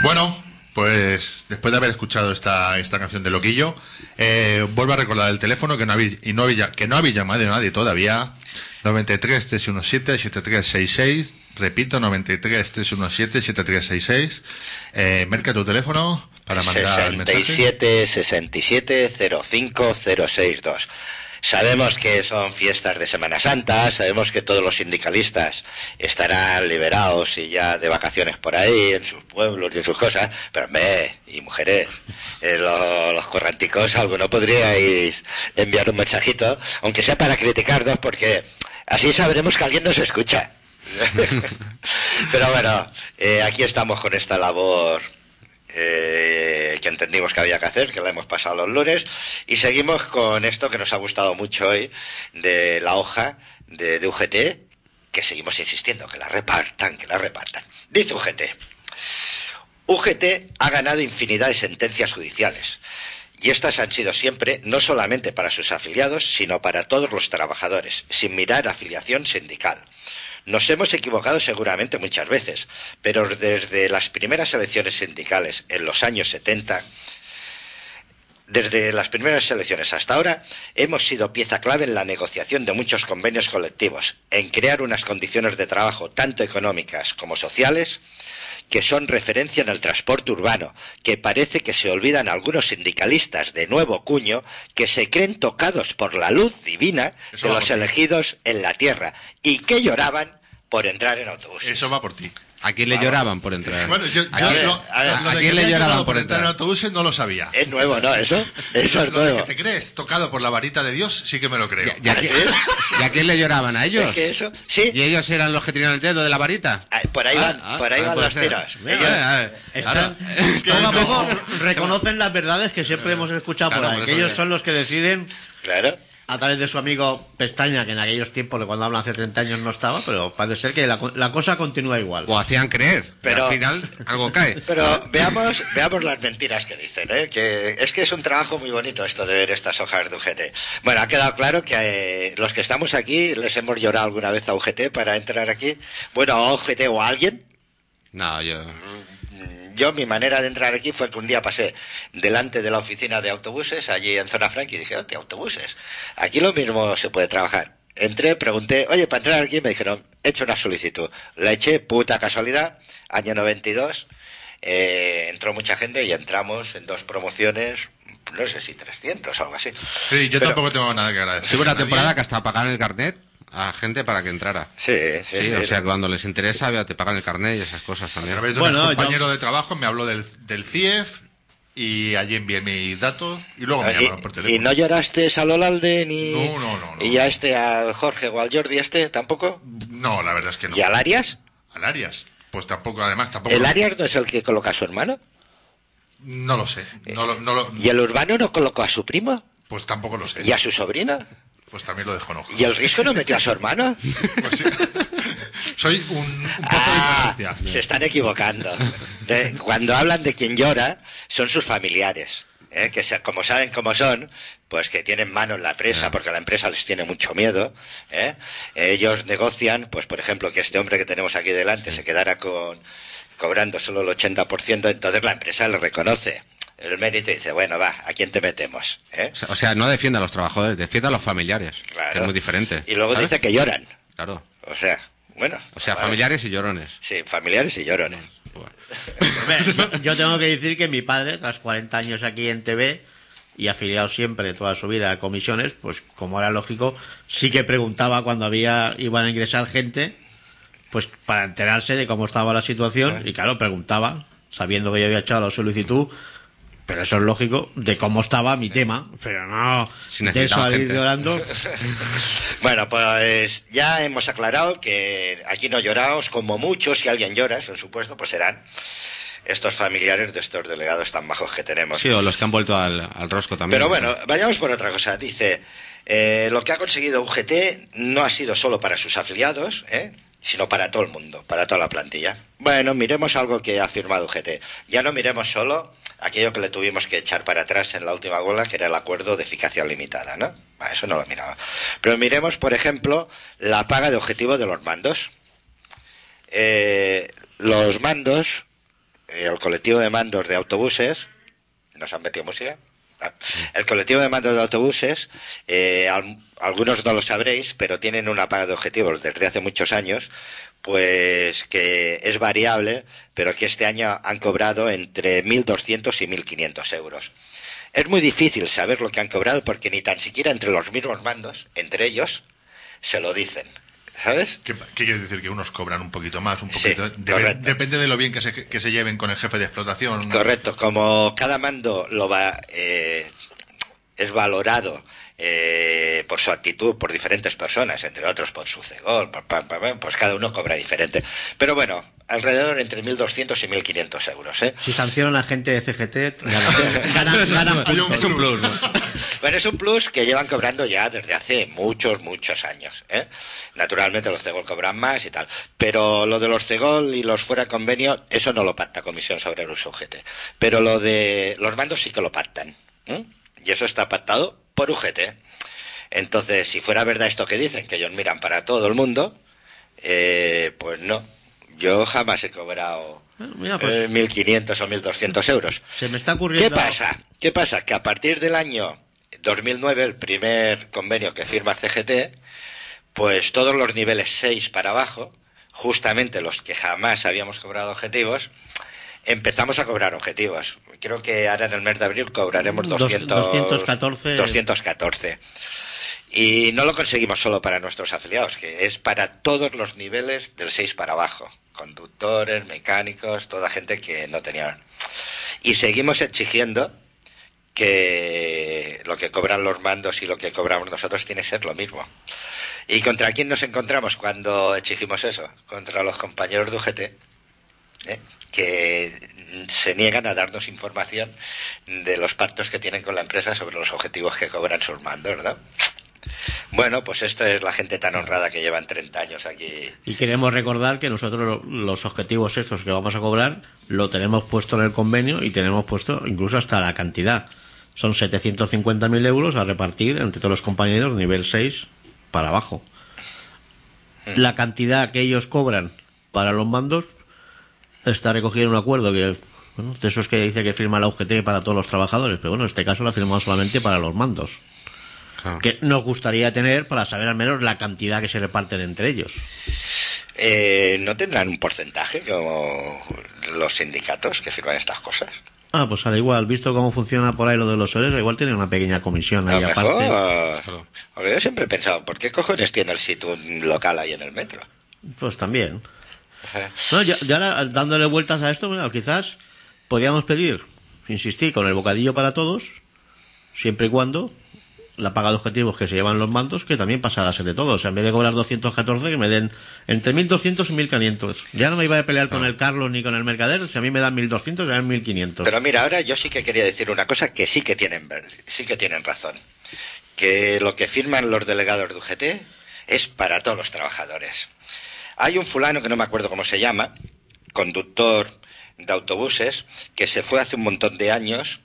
Bueno, pues después de haber escuchado esta canción de Loquillo, vuelvo a recordar el teléfono que no habéis llamado a nadie todavía. 93 317 7366. Repito, 93 317 7366. Marca tu teléfono para mandar el mensaje. 67 67 05 062. Sabemos que son fiestas de Semana Santa, sabemos que todos los sindicalistas estarán liberados y ya de vacaciones por ahí, en sus pueblos y en sus cosas, pero hombre, y mujeres, los corranticos, algo, ¿no podríais enviar un mensajito? Aunque sea para criticarnos, porque así sabremos que alguien nos escucha. Pero bueno, aquí estamos con esta labor que entendimos que había que hacer, que la hemos pasado los lunes, y seguimos con esto que nos ha gustado mucho hoy, de la hoja de UGT, que seguimos insistiendo, que la repartan. Dice UGT ha ganado infinidad de sentencias judiciales, y estas han sido siempre no solamente para sus afiliados, sino para todos los trabajadores, sin mirar afiliación sindical. Nos hemos equivocado seguramente muchas veces, pero desde las primeras elecciones sindicales en los años 70, desde las primeras elecciones hasta ahora, hemos sido pieza clave en la negociación de muchos convenios colectivos, en crear unas condiciones de trabajo tanto económicas como sociales, que son referencia en el transporte urbano, que parece que se olvidan algunos sindicalistas de nuevo cuño que se creen tocados por la luz divina de los elegidos en la tierra y que lloraban por entrar en autobuses. Eso va por ti. ¿A quién le lloraban por entrar? Bueno, ¿A quién le lloraban por entrar en autobuses? No lo sabía. Es nuevo, ¿no? Eso es Lo de nuevo. que te crees tocado por la varita de Dios, sí que me lo creo. ¿Y a quién le lloraban? ¿A ellos? Es que eso, sí. ¿Y ellos eran los que tenían el dedo de la varita? Por ahí van, puede los ser. tiros. Poco a poco reconocen las verdades que siempre hemos escuchado Claro, por ahí, por que eso ellos que- son los que deciden Claro. a través de su amigo Pestaña, que en aquellos tiempos, cuando hablan hace 30 años, no estaba, pero parece ser que la cosa continúa igual. O hacían creer, pero Pero- al final algo cae. Pero veamos las mentiras que dicen, ¿eh? Que es un trabajo muy bonito esto de ver estas hojas de UGT. Bueno, ha quedado claro que los que estamos aquí les hemos llorado alguna vez a UGT para entrar aquí. Bueno, a UGT o a alguien. No, Yo, mi manera de entrar aquí fue que un día pasé delante de la oficina de autobuses, allí en Zona Franca, y dije, ¿qué autobuses? Aquí lo mismo se puede trabajar. Entré, pregunté, oye, para entrar aquí, me dijeron, he hecho una solicitud. La eché, puta casualidad, año 92, entró mucha gente y entramos en 2 promociones, no sé si 300 o algo así. Sí, yo Pero- tampoco tengo nada que agradecer. Hubo una a nadie. temporada que hasta pagaban el carnet a gente para que entrara. Sí, Sí, o sea, cuando les interesa, te pagan el carnet y esas cosas A también. través de Bueno, un compañero de trabajo me habló del CIEF y allí envié mis datos y luego me llamaron por teléfono. ¿Y no lloraste a Lolalde ni...? No. ¿Y a al Jorge o al Jordi tampoco? No, la verdad es que no. ¿Y al Arias? ¿Al Arias? Pues tampoco, además, tampoco. ¿El Arias no es el que coloca a su hermano? No lo sé. ¿Y el Urbano no colocó a su primo? Pues tampoco lo sé. ¿Y a su sobrino? Pues también lo desconozco. ¿Y el Risco no metió a su hermano? Pues sí. Soy un pozo de inteligencia. Se están equivocando. Cuando hablan de quien llora, son sus familiares. Que como saben cómo son, pues que tienen mano en la empresa, porque la empresa les tiene mucho miedo. Ellos negocian, pues por ejemplo, que este hombre que tenemos aquí delante se quedara cobrando solo el 80%, entonces la empresa le reconoce el mérito y dice, bueno, va, ¿a quién te metemos? O sea, no defiende a los trabajadores, defiende a los familiares, Claro. que es muy diferente. Y luego ¿sabes? dice que lloran. Claro. O sea, bueno. O sea, vale. familiares y llorones. Sí, familiares y llorones. Yo tengo que decir que mi padre, tras 40 años aquí en TV y afiliado siempre toda su vida a comisiones, pues como era lógico, sí que preguntaba cuando iban a ingresar gente, pues para enterarse de cómo estaba la situación, y claro, preguntaba, sabiendo que yo había echado la solicitud, pero eso es lógico, de cómo estaba mi tema, pero no Si de eso necesitaban a ir gente. llorando. Bueno, pues ya hemos aclarado que aquí no lloraos, como muchos, si alguien llora, eso en supuesto, pues serán estos familiares de estos delegados tan bajos que tenemos. Sí, o los que han vuelto al rosco también. Pero bueno, vayamos por otra cosa. Dice, lo que ha conseguido UGT no ha sido solo para sus afiliados, sino para todo el mundo, para toda la plantilla. Bueno, miremos algo que ha firmado UGT. Ya no miremos solo aquello que le tuvimos que echar para atrás en la última huelga, que era el acuerdo de eficacia limitada, ¿no? Eso no lo miraba. Pero miremos, por ejemplo, la paga de objetivo de los mandos. Los mandos el colectivo de mandos de autobuses, ¿nos han metido música? El colectivo de mandos de autobuses, algunos no lo sabréis, pero tienen una paga de objetivos desde hace muchos años, pues que es variable, pero que este año han cobrado entre 1.200 y 1.500 euros. Es muy difícil saber lo que han cobrado porque ni tan siquiera entre los mismos mandos, entre ellos, se lo dicen. ¿Sabes? ¿Qué quiere decir? Que unos cobran un poquito más, un Sí, poquito... correcto. Depende de lo bien que se lleven con el jefe de explotación. Correcto, como cada mando es valorado por su actitud por diferentes personas, entre otros por su cegol, pues cada uno cobra diferente. Pero bueno, alrededor entre 1.200 y 1.500 euros. Si sancionan a gente de CGT, ganan puntos. Es un plus, ¿no? Bueno, es un plus que llevan cobrando ya desde hace muchos años, ¿eh? Naturalmente los cegol cobran más y tal, pero lo de los cegol y los fuera de convenio, eso no lo pacta Comisión sobre el Uso UGT. Pero lo de los mandos sí que lo pactan, ¿eh? Y eso está pactado por UGT. Entonces, si fuera verdad esto que dicen, que ellos miran para todo el mundo, pues no. Yo jamás he cobrado Mira, pues, 1.500 o 1.200 euros. se me está ocurriendo... ¿Qué pasa? Que a partir del año 2009, el primer convenio que firma CGT, pues todos los niveles 6 para abajo, justamente los que jamás habíamos cobrado objetivos, empezamos a cobrar objetivos. Creo que ahora en el mes de abril cobraremos 214. Y no lo conseguimos solo para nuestros afiliados, que es para todos los niveles del 6 para abajo. Conductores, mecánicos, toda gente que no tenía. Y seguimos exigiendo que lo que cobran los mandos y lo que cobramos nosotros tiene que ser lo mismo. ¿Y contra quién nos encontramos cuando exigimos eso? Contra los compañeros de UGT, que se niegan a darnos información de los pactos que tienen con la empresa sobre los objetivos que cobran sus mandos, ¿no? Bueno, pues esta es la gente tan honrada que llevan 30 años aquí. Y queremos recordar que nosotros los objetivos estos que vamos a cobrar lo tenemos puesto en el convenio y tenemos puesto incluso hasta la cantidad. Son 750.000 euros a repartir entre todos los compañeros nivel 6 para abajo. La cantidad que ellos cobran para los mandos está recogida en un acuerdo que, bueno, de esos que dice que firma la UGT para todos los trabajadores, pero bueno, en este caso la firmamos solamente para los mandos. Claro. Que nos gustaría tener para saber al menos la cantidad que se reparten entre ellos. ¿No tendrán un porcentaje como los sindicatos que firman estas cosas? Ah, pues al igual, visto cómo funciona por ahí lo de los soles, igual tienen una pequeña comisión ahí A lo aparte. mejor, Claro. porque yo siempre he pensado, ¿por qué cojones tiene el sitio un local ahí en el metro? Pues también. No, ya ahora, dándole vueltas a esto, bueno, quizás podíamos pedir, insistir, con el bocadillo para todos, siempre y cuando la paga de objetivos que se llevan los mandos, que también pasara a ser de todos. O sea, en vez de cobrar 214, que me den entre 1.200 y 1.500. Ya no me iba a pelear con el Carlos ni con el Mercader. Si a mí me dan 1.200, me dan 1.500. Pero mira, ahora yo sí que quería decir una cosa que sí que tienen razón. Que lo que firman los delegados de UGT es para todos los trabajadores. Hay un fulano que no me acuerdo cómo se llama, conductor de autobuses, que se fue hace un montón de años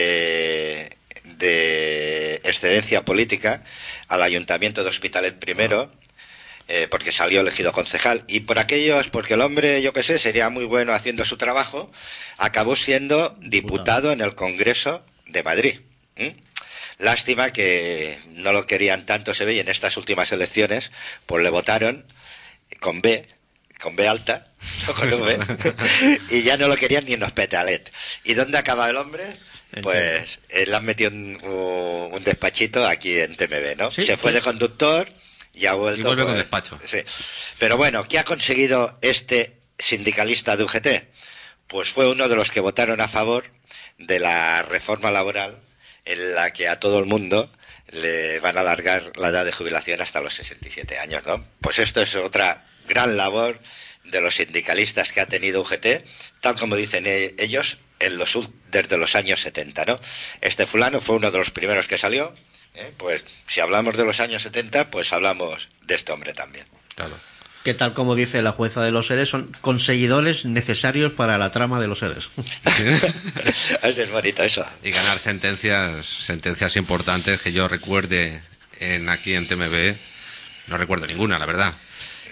de excedencia política al Ayuntamiento de Hospitalet primero, porque salió elegido concejal, y por aquellos, porque el hombre, yo qué sé, sería muy bueno haciendo su trabajo, acabó siendo diputado en el Congreso de Madrid. Lástima que no lo querían tanto, se ve, y en estas últimas elecciones pues le votaron con B alta, no con V, y ya no lo querían ni en Hospitalet. ¿Y dónde acaba el hombre? Pues le han metido un despachito aquí en TMB, ¿no? Sí, se fue sí. de conductor y ha vuelto. Y vuelve con pues, despacho. Sí. Pero bueno, ¿qué ha conseguido este sindicalista de UGT? Pues fue uno de los que votaron a favor de la reforma laboral en la que a todo el mundo le van a alargar la edad de jubilación hasta los 67 años, ¿no? Pues esto es otra gran labor de los sindicalistas que ha tenido UGT, tal como dicen ellos, desde los años 70, ¿no? Este fulano fue uno de los primeros que salió, pues si hablamos de los años 70, pues hablamos de este hombre también. Claro. Que tal como dice la jueza de los seres, son conseguidores necesarios para la trama de los seres. Es bonito eso. Y ganar sentencias importantes que yo recuerde aquí en TMB, no recuerdo ninguna, la verdad.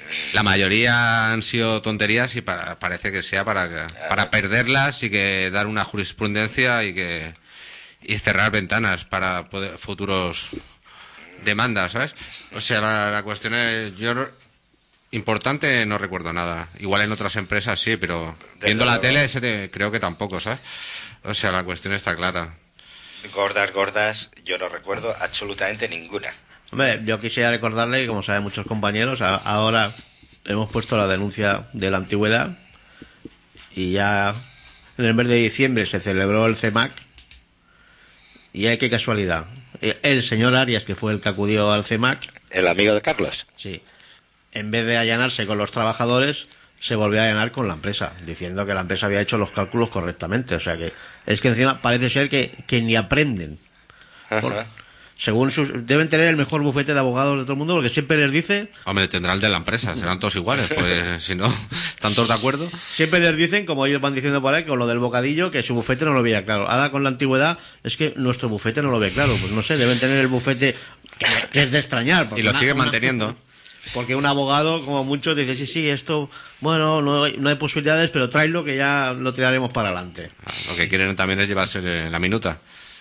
La mayoría han sido tonterías y parece que sea para perderlas y que dar una jurisprudencia y cerrar ventanas para poder, futuros demandas, ¿sabes? O sea, la cuestión es... Importante no recuerdo nada. Igual en otras empresas sí, pero viendo la tele creo que tampoco, ¿sabes? O sea, la cuestión está clara. Gordas, yo no recuerdo absolutamente ninguna. Hombre, yo quisiera recordarle que, como saben muchos compañeros, ahora hemos puesto la denuncia de la antigüedad y ya en el mes de diciembre se celebró el CEMAC y qué casualidad. El señor Arias, que fue el que acudió al CEMAC... ¿El amigo de Carlos? Sí. En vez de allanarse con los trabajadores, se volvió a allanar con la empresa, diciendo que la empresa había hecho los cálculos correctamente. O sea que es que encima parece ser que ni aprenden. Según deben tener el mejor bufete de abogados de todo el mundo, porque siempre les dice... Hombre, tendrá el de la empresa, serán todos iguales, pues si no, ¿están todos de acuerdo? Siempre les dicen, como ellos van diciendo por ahí, con lo del bocadillo, que su bufete no lo veía claro. Ahora con la antigüedad, es que nuestro bufete no lo ve claro. Pues no sé, deben tener el bufete que es de extrañar. Y lo siguen manteniendo. Porque un abogado, como muchos, dice, sí, esto, bueno, no hay posibilidades, pero tráelo que ya lo tiraremos para adelante. Lo que quieren también es llevarse la minuta.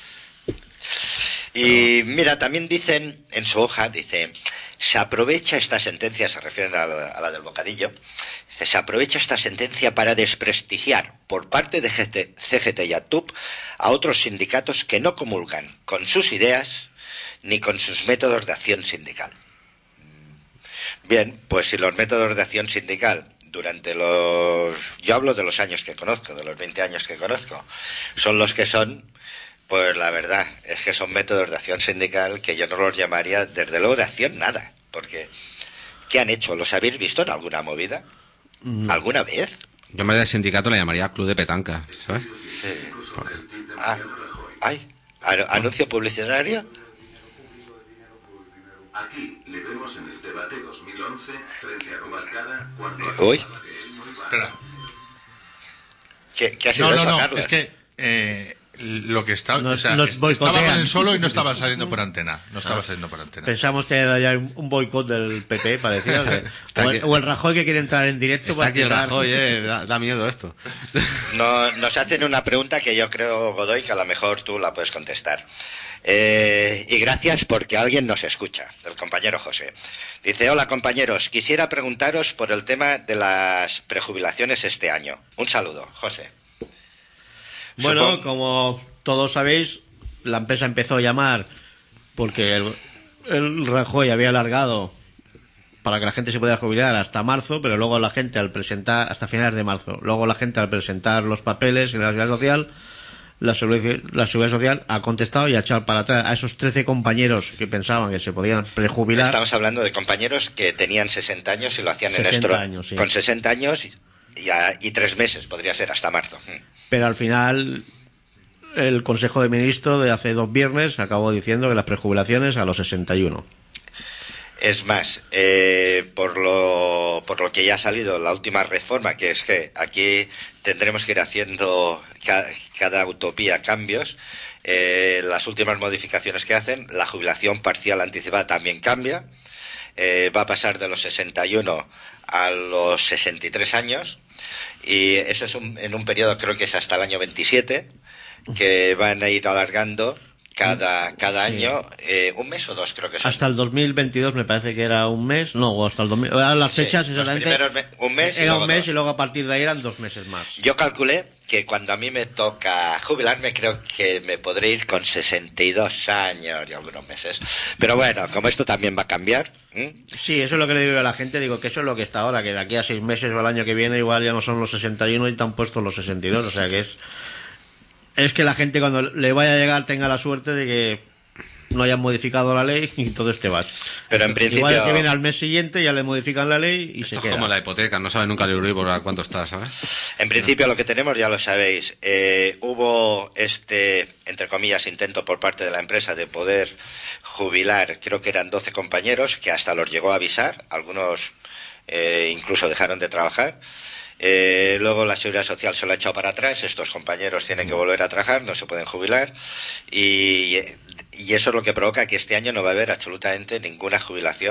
Y mira, también dicen, en su hoja, dice, se aprovecha esta sentencia, se refieren a la del bocadillo, dice, se aprovecha esta sentencia para desprestigiar por parte de CGT y ATUP a otros sindicatos que no comulgan con sus ideas ni con sus métodos de acción sindical. Bien, pues si los métodos de acción sindical yo hablo de los años que conozco, de los 20 años que conozco, son los que son, pues la verdad es que son métodos de acción sindical que yo no los llamaría, desde luego, de acción nada, porque ¿qué han hecho? ¿Los habéis visto en alguna movida? ¿Alguna vez? Yo en vez de sindicato le llamaría club de petanca, ¿sabes? Sí. ¿Anuncio publicitario? Aquí le vemos en el debate 2011 frente a Rubalcada cuando... Uy. Espera. ¿Qué ha sido eso, No, Carlos? es que lo que estaba... Nos estaba con boicotean. el solo y no estaba saliendo por antena. No estaba saliendo por antena. Pensamos que era ya un boicot del PP, parecía. O el Rajoy que quiere entrar en directo. Está aquí el Rajoy, da miedo esto. Nos hacen una pregunta que yo creo, Godoy, que a lo mejor tú la puedes contestar. Y gracias porque alguien nos escucha, el compañero José. Dice, hola compañeros, quisiera preguntaros por el tema de las prejubilaciones este año. Un saludo, José. Bueno, como todos sabéis, la empresa empezó a llamar porque el Rajoy había alargado para que la gente se pudiera jubilar hasta marzo, pero luego la gente al presentar, hasta finales de marzo, luego la gente al presentar los papeles en la Seguridad Social, la Seguridad Social ha contestado y ha echado para atrás a esos 13 compañeros que pensaban que se podían prejubilar. Estamos hablando de compañeros que tenían 60 años y lo hacían 60 años, sí. Con 60 años y 3 meses, podría ser, hasta marzo. Pero al final el Consejo de Ministros de hace 2 viernes acabó diciendo que las prejubilaciones a los 61. Es más, por lo que ya ha salido la última reforma, que es que aquí tendremos que ir haciendo cada utopía cambios. Las últimas modificaciones que hacen, la jubilación parcial anticipada también cambia. Va a pasar de los 61 a los 63 años. Y eso es en un periodo, creo que es hasta el año 27, que van a ir alargando cada año, un mes o 2 creo que son. Hasta el 2022 me parece que era un mes, no, o hasta el 2000, eran las fechas exactamente. Un mes era un mes y luego a partir de ahí eran 2 meses más. Yo calculé que cuando a mí me toca jubilarme, creo que me podré ir con 62 años y algunos meses. Pero bueno, como esto también va a cambiar. Sí, eso es lo que le digo a la gente, digo que eso es lo que está ahora, que de aquí a 6 meses o al año que viene igual ya no son los 61 y te han puesto los 62, o sea que es que la gente cuando le vaya a llegar tenga la suerte de que no hayan modificado la ley y todo vas. Pero en principio... Igual que viene al mes siguiente ya le modifican la ley y esto se queda. es como la hipoteca, no sabe nunca el Euribor a cuánto está, ¿sabes? En principio lo que tenemos ya lo sabéis. Hubo entre comillas, intento por parte de la empresa de poder jubilar, creo que eran 12 compañeros, que hasta los llegó a avisar, algunos incluso dejaron de trabajar. Luego la Seguridad Social se lo ha echado para atrás, estos compañeros tienen que volver a trabajar, no se pueden jubilar y eso es lo que provoca que este año no va a haber absolutamente ninguna jubilación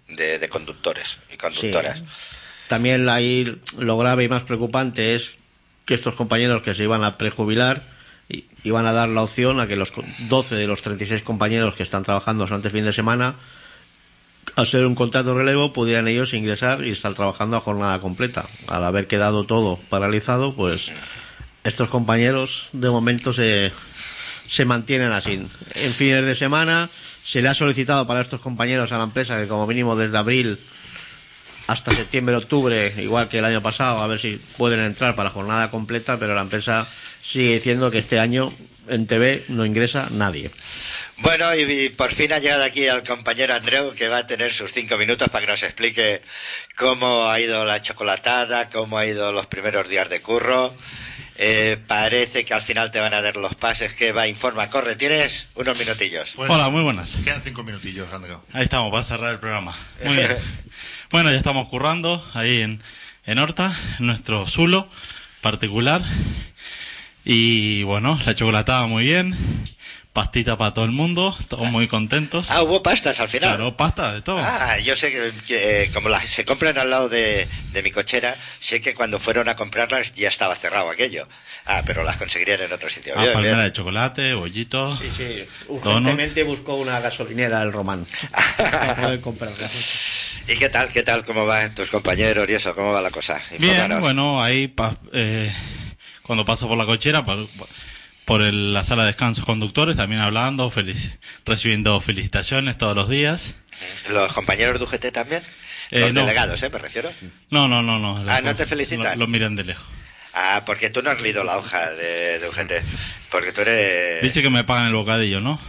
de conductores y conductoras. Sí. También ahí lo grave y más preocupante es que estos compañeros que se iban a prejubilar iban a dar la opción a que los 12 de los 36 compañeros que están trabajando durante el fin de semana, al ser un contrato de relevo, pudieran ellos ingresar y estar trabajando a jornada completa. Al haber quedado todo paralizado, pues estos compañeros de momento se mantienen así. En fines de semana se le ha solicitado para estos compañeros a la empresa que como mínimo desde abril hasta septiembre, octubre, igual que el año pasado, a ver si pueden entrar para jornada completa, pero la empresa sigue diciendo que este año en TV no ingresa nadie. Bueno, y por fin ha llegado aquí el compañero Andreu, que va a tener sus 5 minutos para que nos explique cómo ha ido la chocolatada, cómo ha ido los primeros días de curro. Parece que al final te van a dar los pases. Que va, informa, corre, tienes unos minutillos. Pues, hola, muy buenas. Quedan 5 minutillos, Andreu. Ahí estamos, para cerrar el programa. Muy bien. Bueno, ya estamos currando ahí en Horta, en nuestro zulo particular. Y bueno, la chocolatada muy bien. Pastita para todo el mundo, todos muy contentos. Ah, hubo pastas al final. Claro, pasta de todo. Ah, yo sé que como se compran al lado de mi cochera, sé que cuando fueron a comprarlas ya estaba cerrado aquello. Ah, pero las conseguirían en otro sitio. Bien, palmera bien. de chocolate, bollitos. Sí, urgentemente buscó una gasolinera el Román para poder comprarlas. ¿Y qué tal? ¿Cómo van tus compañeros y eso? ¿Cómo va la cosa? Bien, Infórmanos. bueno, ahí cuando paso por la cochera, por la sala de descansos conductores, también hablando, recibiendo felicitaciones todos los días. ¿Los compañeros de UGT también? Los No. delegados, me refiero. No. Ah, ¿no te felicitan? Lo miran de lejos. Ah, porque tú no has leído la hoja de UGT. Porque tú eres... Dice que me pagan el bocadillo, ¿no?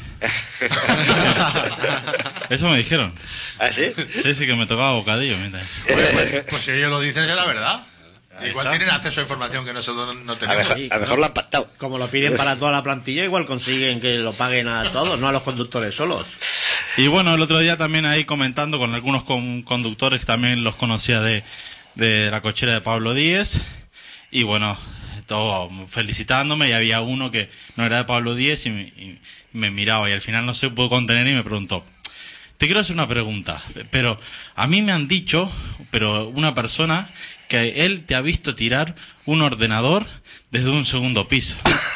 Eso me dijeron. ¿Ah, sí? Sí, que me tocaba bocadillo. Mira. Pues si ellos lo dicen, es la verdad. Igual tienen acceso a información que nosotros no A tenemos. lo mejor lo han pactado. Como lo piden para toda la plantilla, igual consiguen que lo paguen a todos, no a los conductores solos. Y bueno, el otro día también ahí comentando con algunos conductores, también los conocía de la cochera de Pablo Díez. Y bueno, todo felicitándome, y había uno que no era de Pablo Díez y me miraba, y al final no se pudo contener y me preguntó: te quiero hacer una pregunta, pero a mí me han dicho, pero una persona, que él te ha visto tirar un ordenador desde un segundo piso.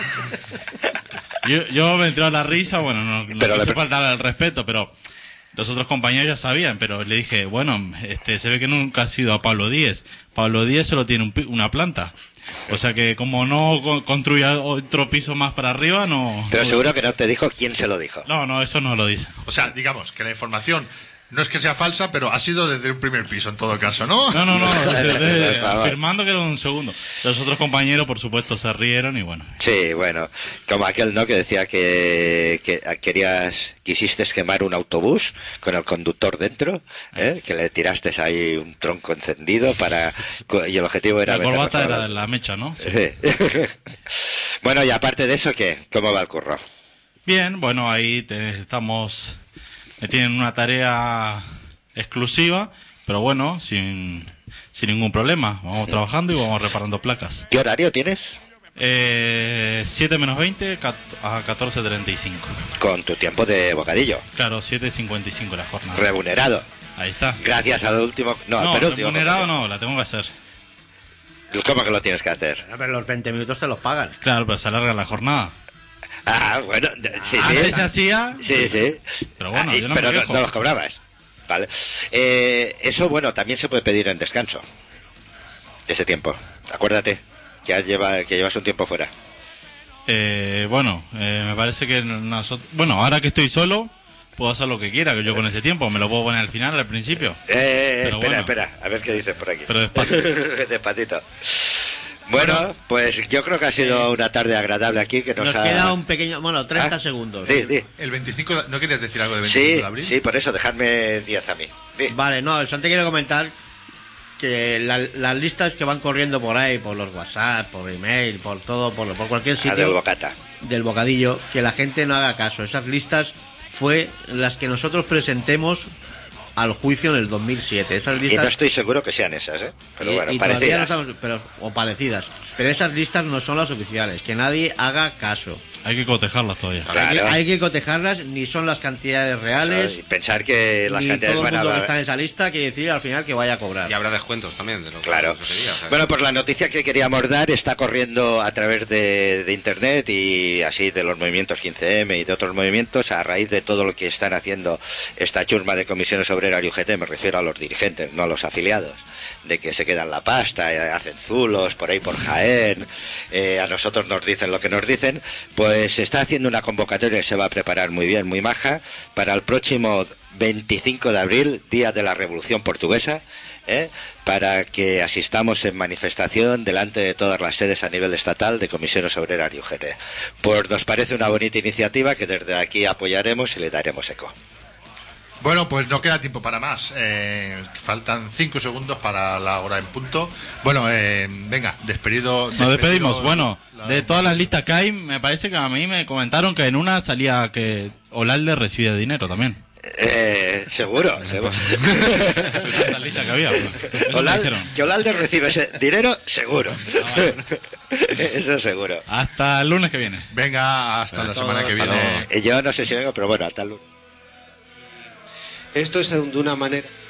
Yo me entró a la risa, bueno, no quise faltar al respeto, pero los otros compañeros ya sabían, pero le dije, bueno, se ve que nunca ha sido a Pablo Díez. Pablo Díez solo tiene una planta. O sea que como no construya otro piso más para arriba, no... Pero seguro que no te dijo quién se lo dijo. No, eso no lo dice. O sea, digamos que la información no es que sea falsa, pero ha sido desde un primer piso en todo caso, ¿no? No, afirmando que era un segundo. Los otros compañeros, por supuesto, se rieron y bueno. Sí, bueno, como aquel, ¿no?, que decía que quisiste quemar un autobús con el conductor dentro, que le tiraste ahí un tronco encendido y el objetivo era... La corbata era la mecha, ¿no? Sí. Bueno, y aparte de eso, ¿qué? ¿Cómo va el curro? Bien, bueno, ahí estamos... Me tienen una tarea exclusiva, pero bueno, sin ningún problema. Vamos trabajando y vamos reparando placas. ¿Qué horario tienes? 7 menos 20 a 14:35. Con tu tiempo de bocadillo. Claro, 7:55 la jornada. Remunerado. Ahí está. Gracias al último... No, al No, penúltimo. remunerado no, la tengo que hacer. ¿Cómo que lo tienes que hacer? Pero los 20 minutos te los pagan. Claro, pero se alarga la jornada. Ah, bueno, sí. Antes se hacía... Sí. Pero bueno, yo no pero me quejo. no los cobrabas. Vale. Eso, bueno, también se puede pedir en descanso. Ese tiempo. Acuérdate que llevas un tiempo fuera. Me parece que nosotros... Bueno, ahora que estoy solo, puedo hacer lo que quiera, que yo con ese tiempo. Me lo puedo poner al final, al principio. Espera, a ver qué dices por aquí. Pero despacio. Despacito. Bueno, pues yo creo que ha sido una tarde agradable aquí que nos queda un pequeño... Bueno, 30 segundos. Sí. El 25... ¿No querías decir algo del 25 de abril? Sí, por eso, dejadme 10 a mí. Sí. Vale, no, el Santi quiere comentar que las listas que van corriendo por ahí, por los WhatsApp, por email, por todo, por cualquier sitio... del bocata. Del bocadillo, que la gente no haga caso. Esas listas fue las que nosotros presentemos al juicio en el 2007. Esas listas... Y no estoy seguro que sean esas, pero bueno, parecidas. O parecidas. Pero esas listas no son las oficiales. Que nadie haga caso. Hay que cotejarlas todavía. Claro. Hay que cotejarlas, ni son las cantidades reales. Y pensar que las ni cantidades todo el van a mundo que dar. está en esa lista quiere decir al final que vaya a cobrar. Y habrá descuentos también de lo que Claro. eso sería, ¿sabes? Bueno, pues la noticia que queríamos dar está corriendo a través de internet y así de los movimientos 15M y de otros movimientos a raíz de todo lo que están haciendo esta chusma de comisiones obreras y UGT, me refiero a los dirigentes, no a los afiliados, de que se quedan la pasta, hacen zulos por ahí por Jaén, a nosotros nos dicen lo que nos dicen. Pues se está haciendo una convocatoria que se va a preparar muy bien, muy maja, para el próximo 25 de abril, Día de la Revolución Portuguesa, para que asistamos en manifestación delante de todas las sedes a nivel estatal de comisiones obreras y UGT. Pues nos parece una bonita iniciativa que desde aquí apoyaremos y le daremos eco. Bueno, pues no queda tiempo para más. Faltan 5 segundos para la hora en punto. Bueno, venga, despedido. Nos despedimos. Bueno, la- de todas las listas que hay, me parece que a mí me comentaron que en una salía que Olalde recibía dinero también. Seguro. Esa lista que había. Eso me dijeron. Que Olalde recibe ese dinero, seguro. Eso seguro. Hasta el lunes que viene. Venga, hasta la semana que hasta viene. luego. Yo no sé si vengo, pero bueno, hasta luego. Esto es de una manera.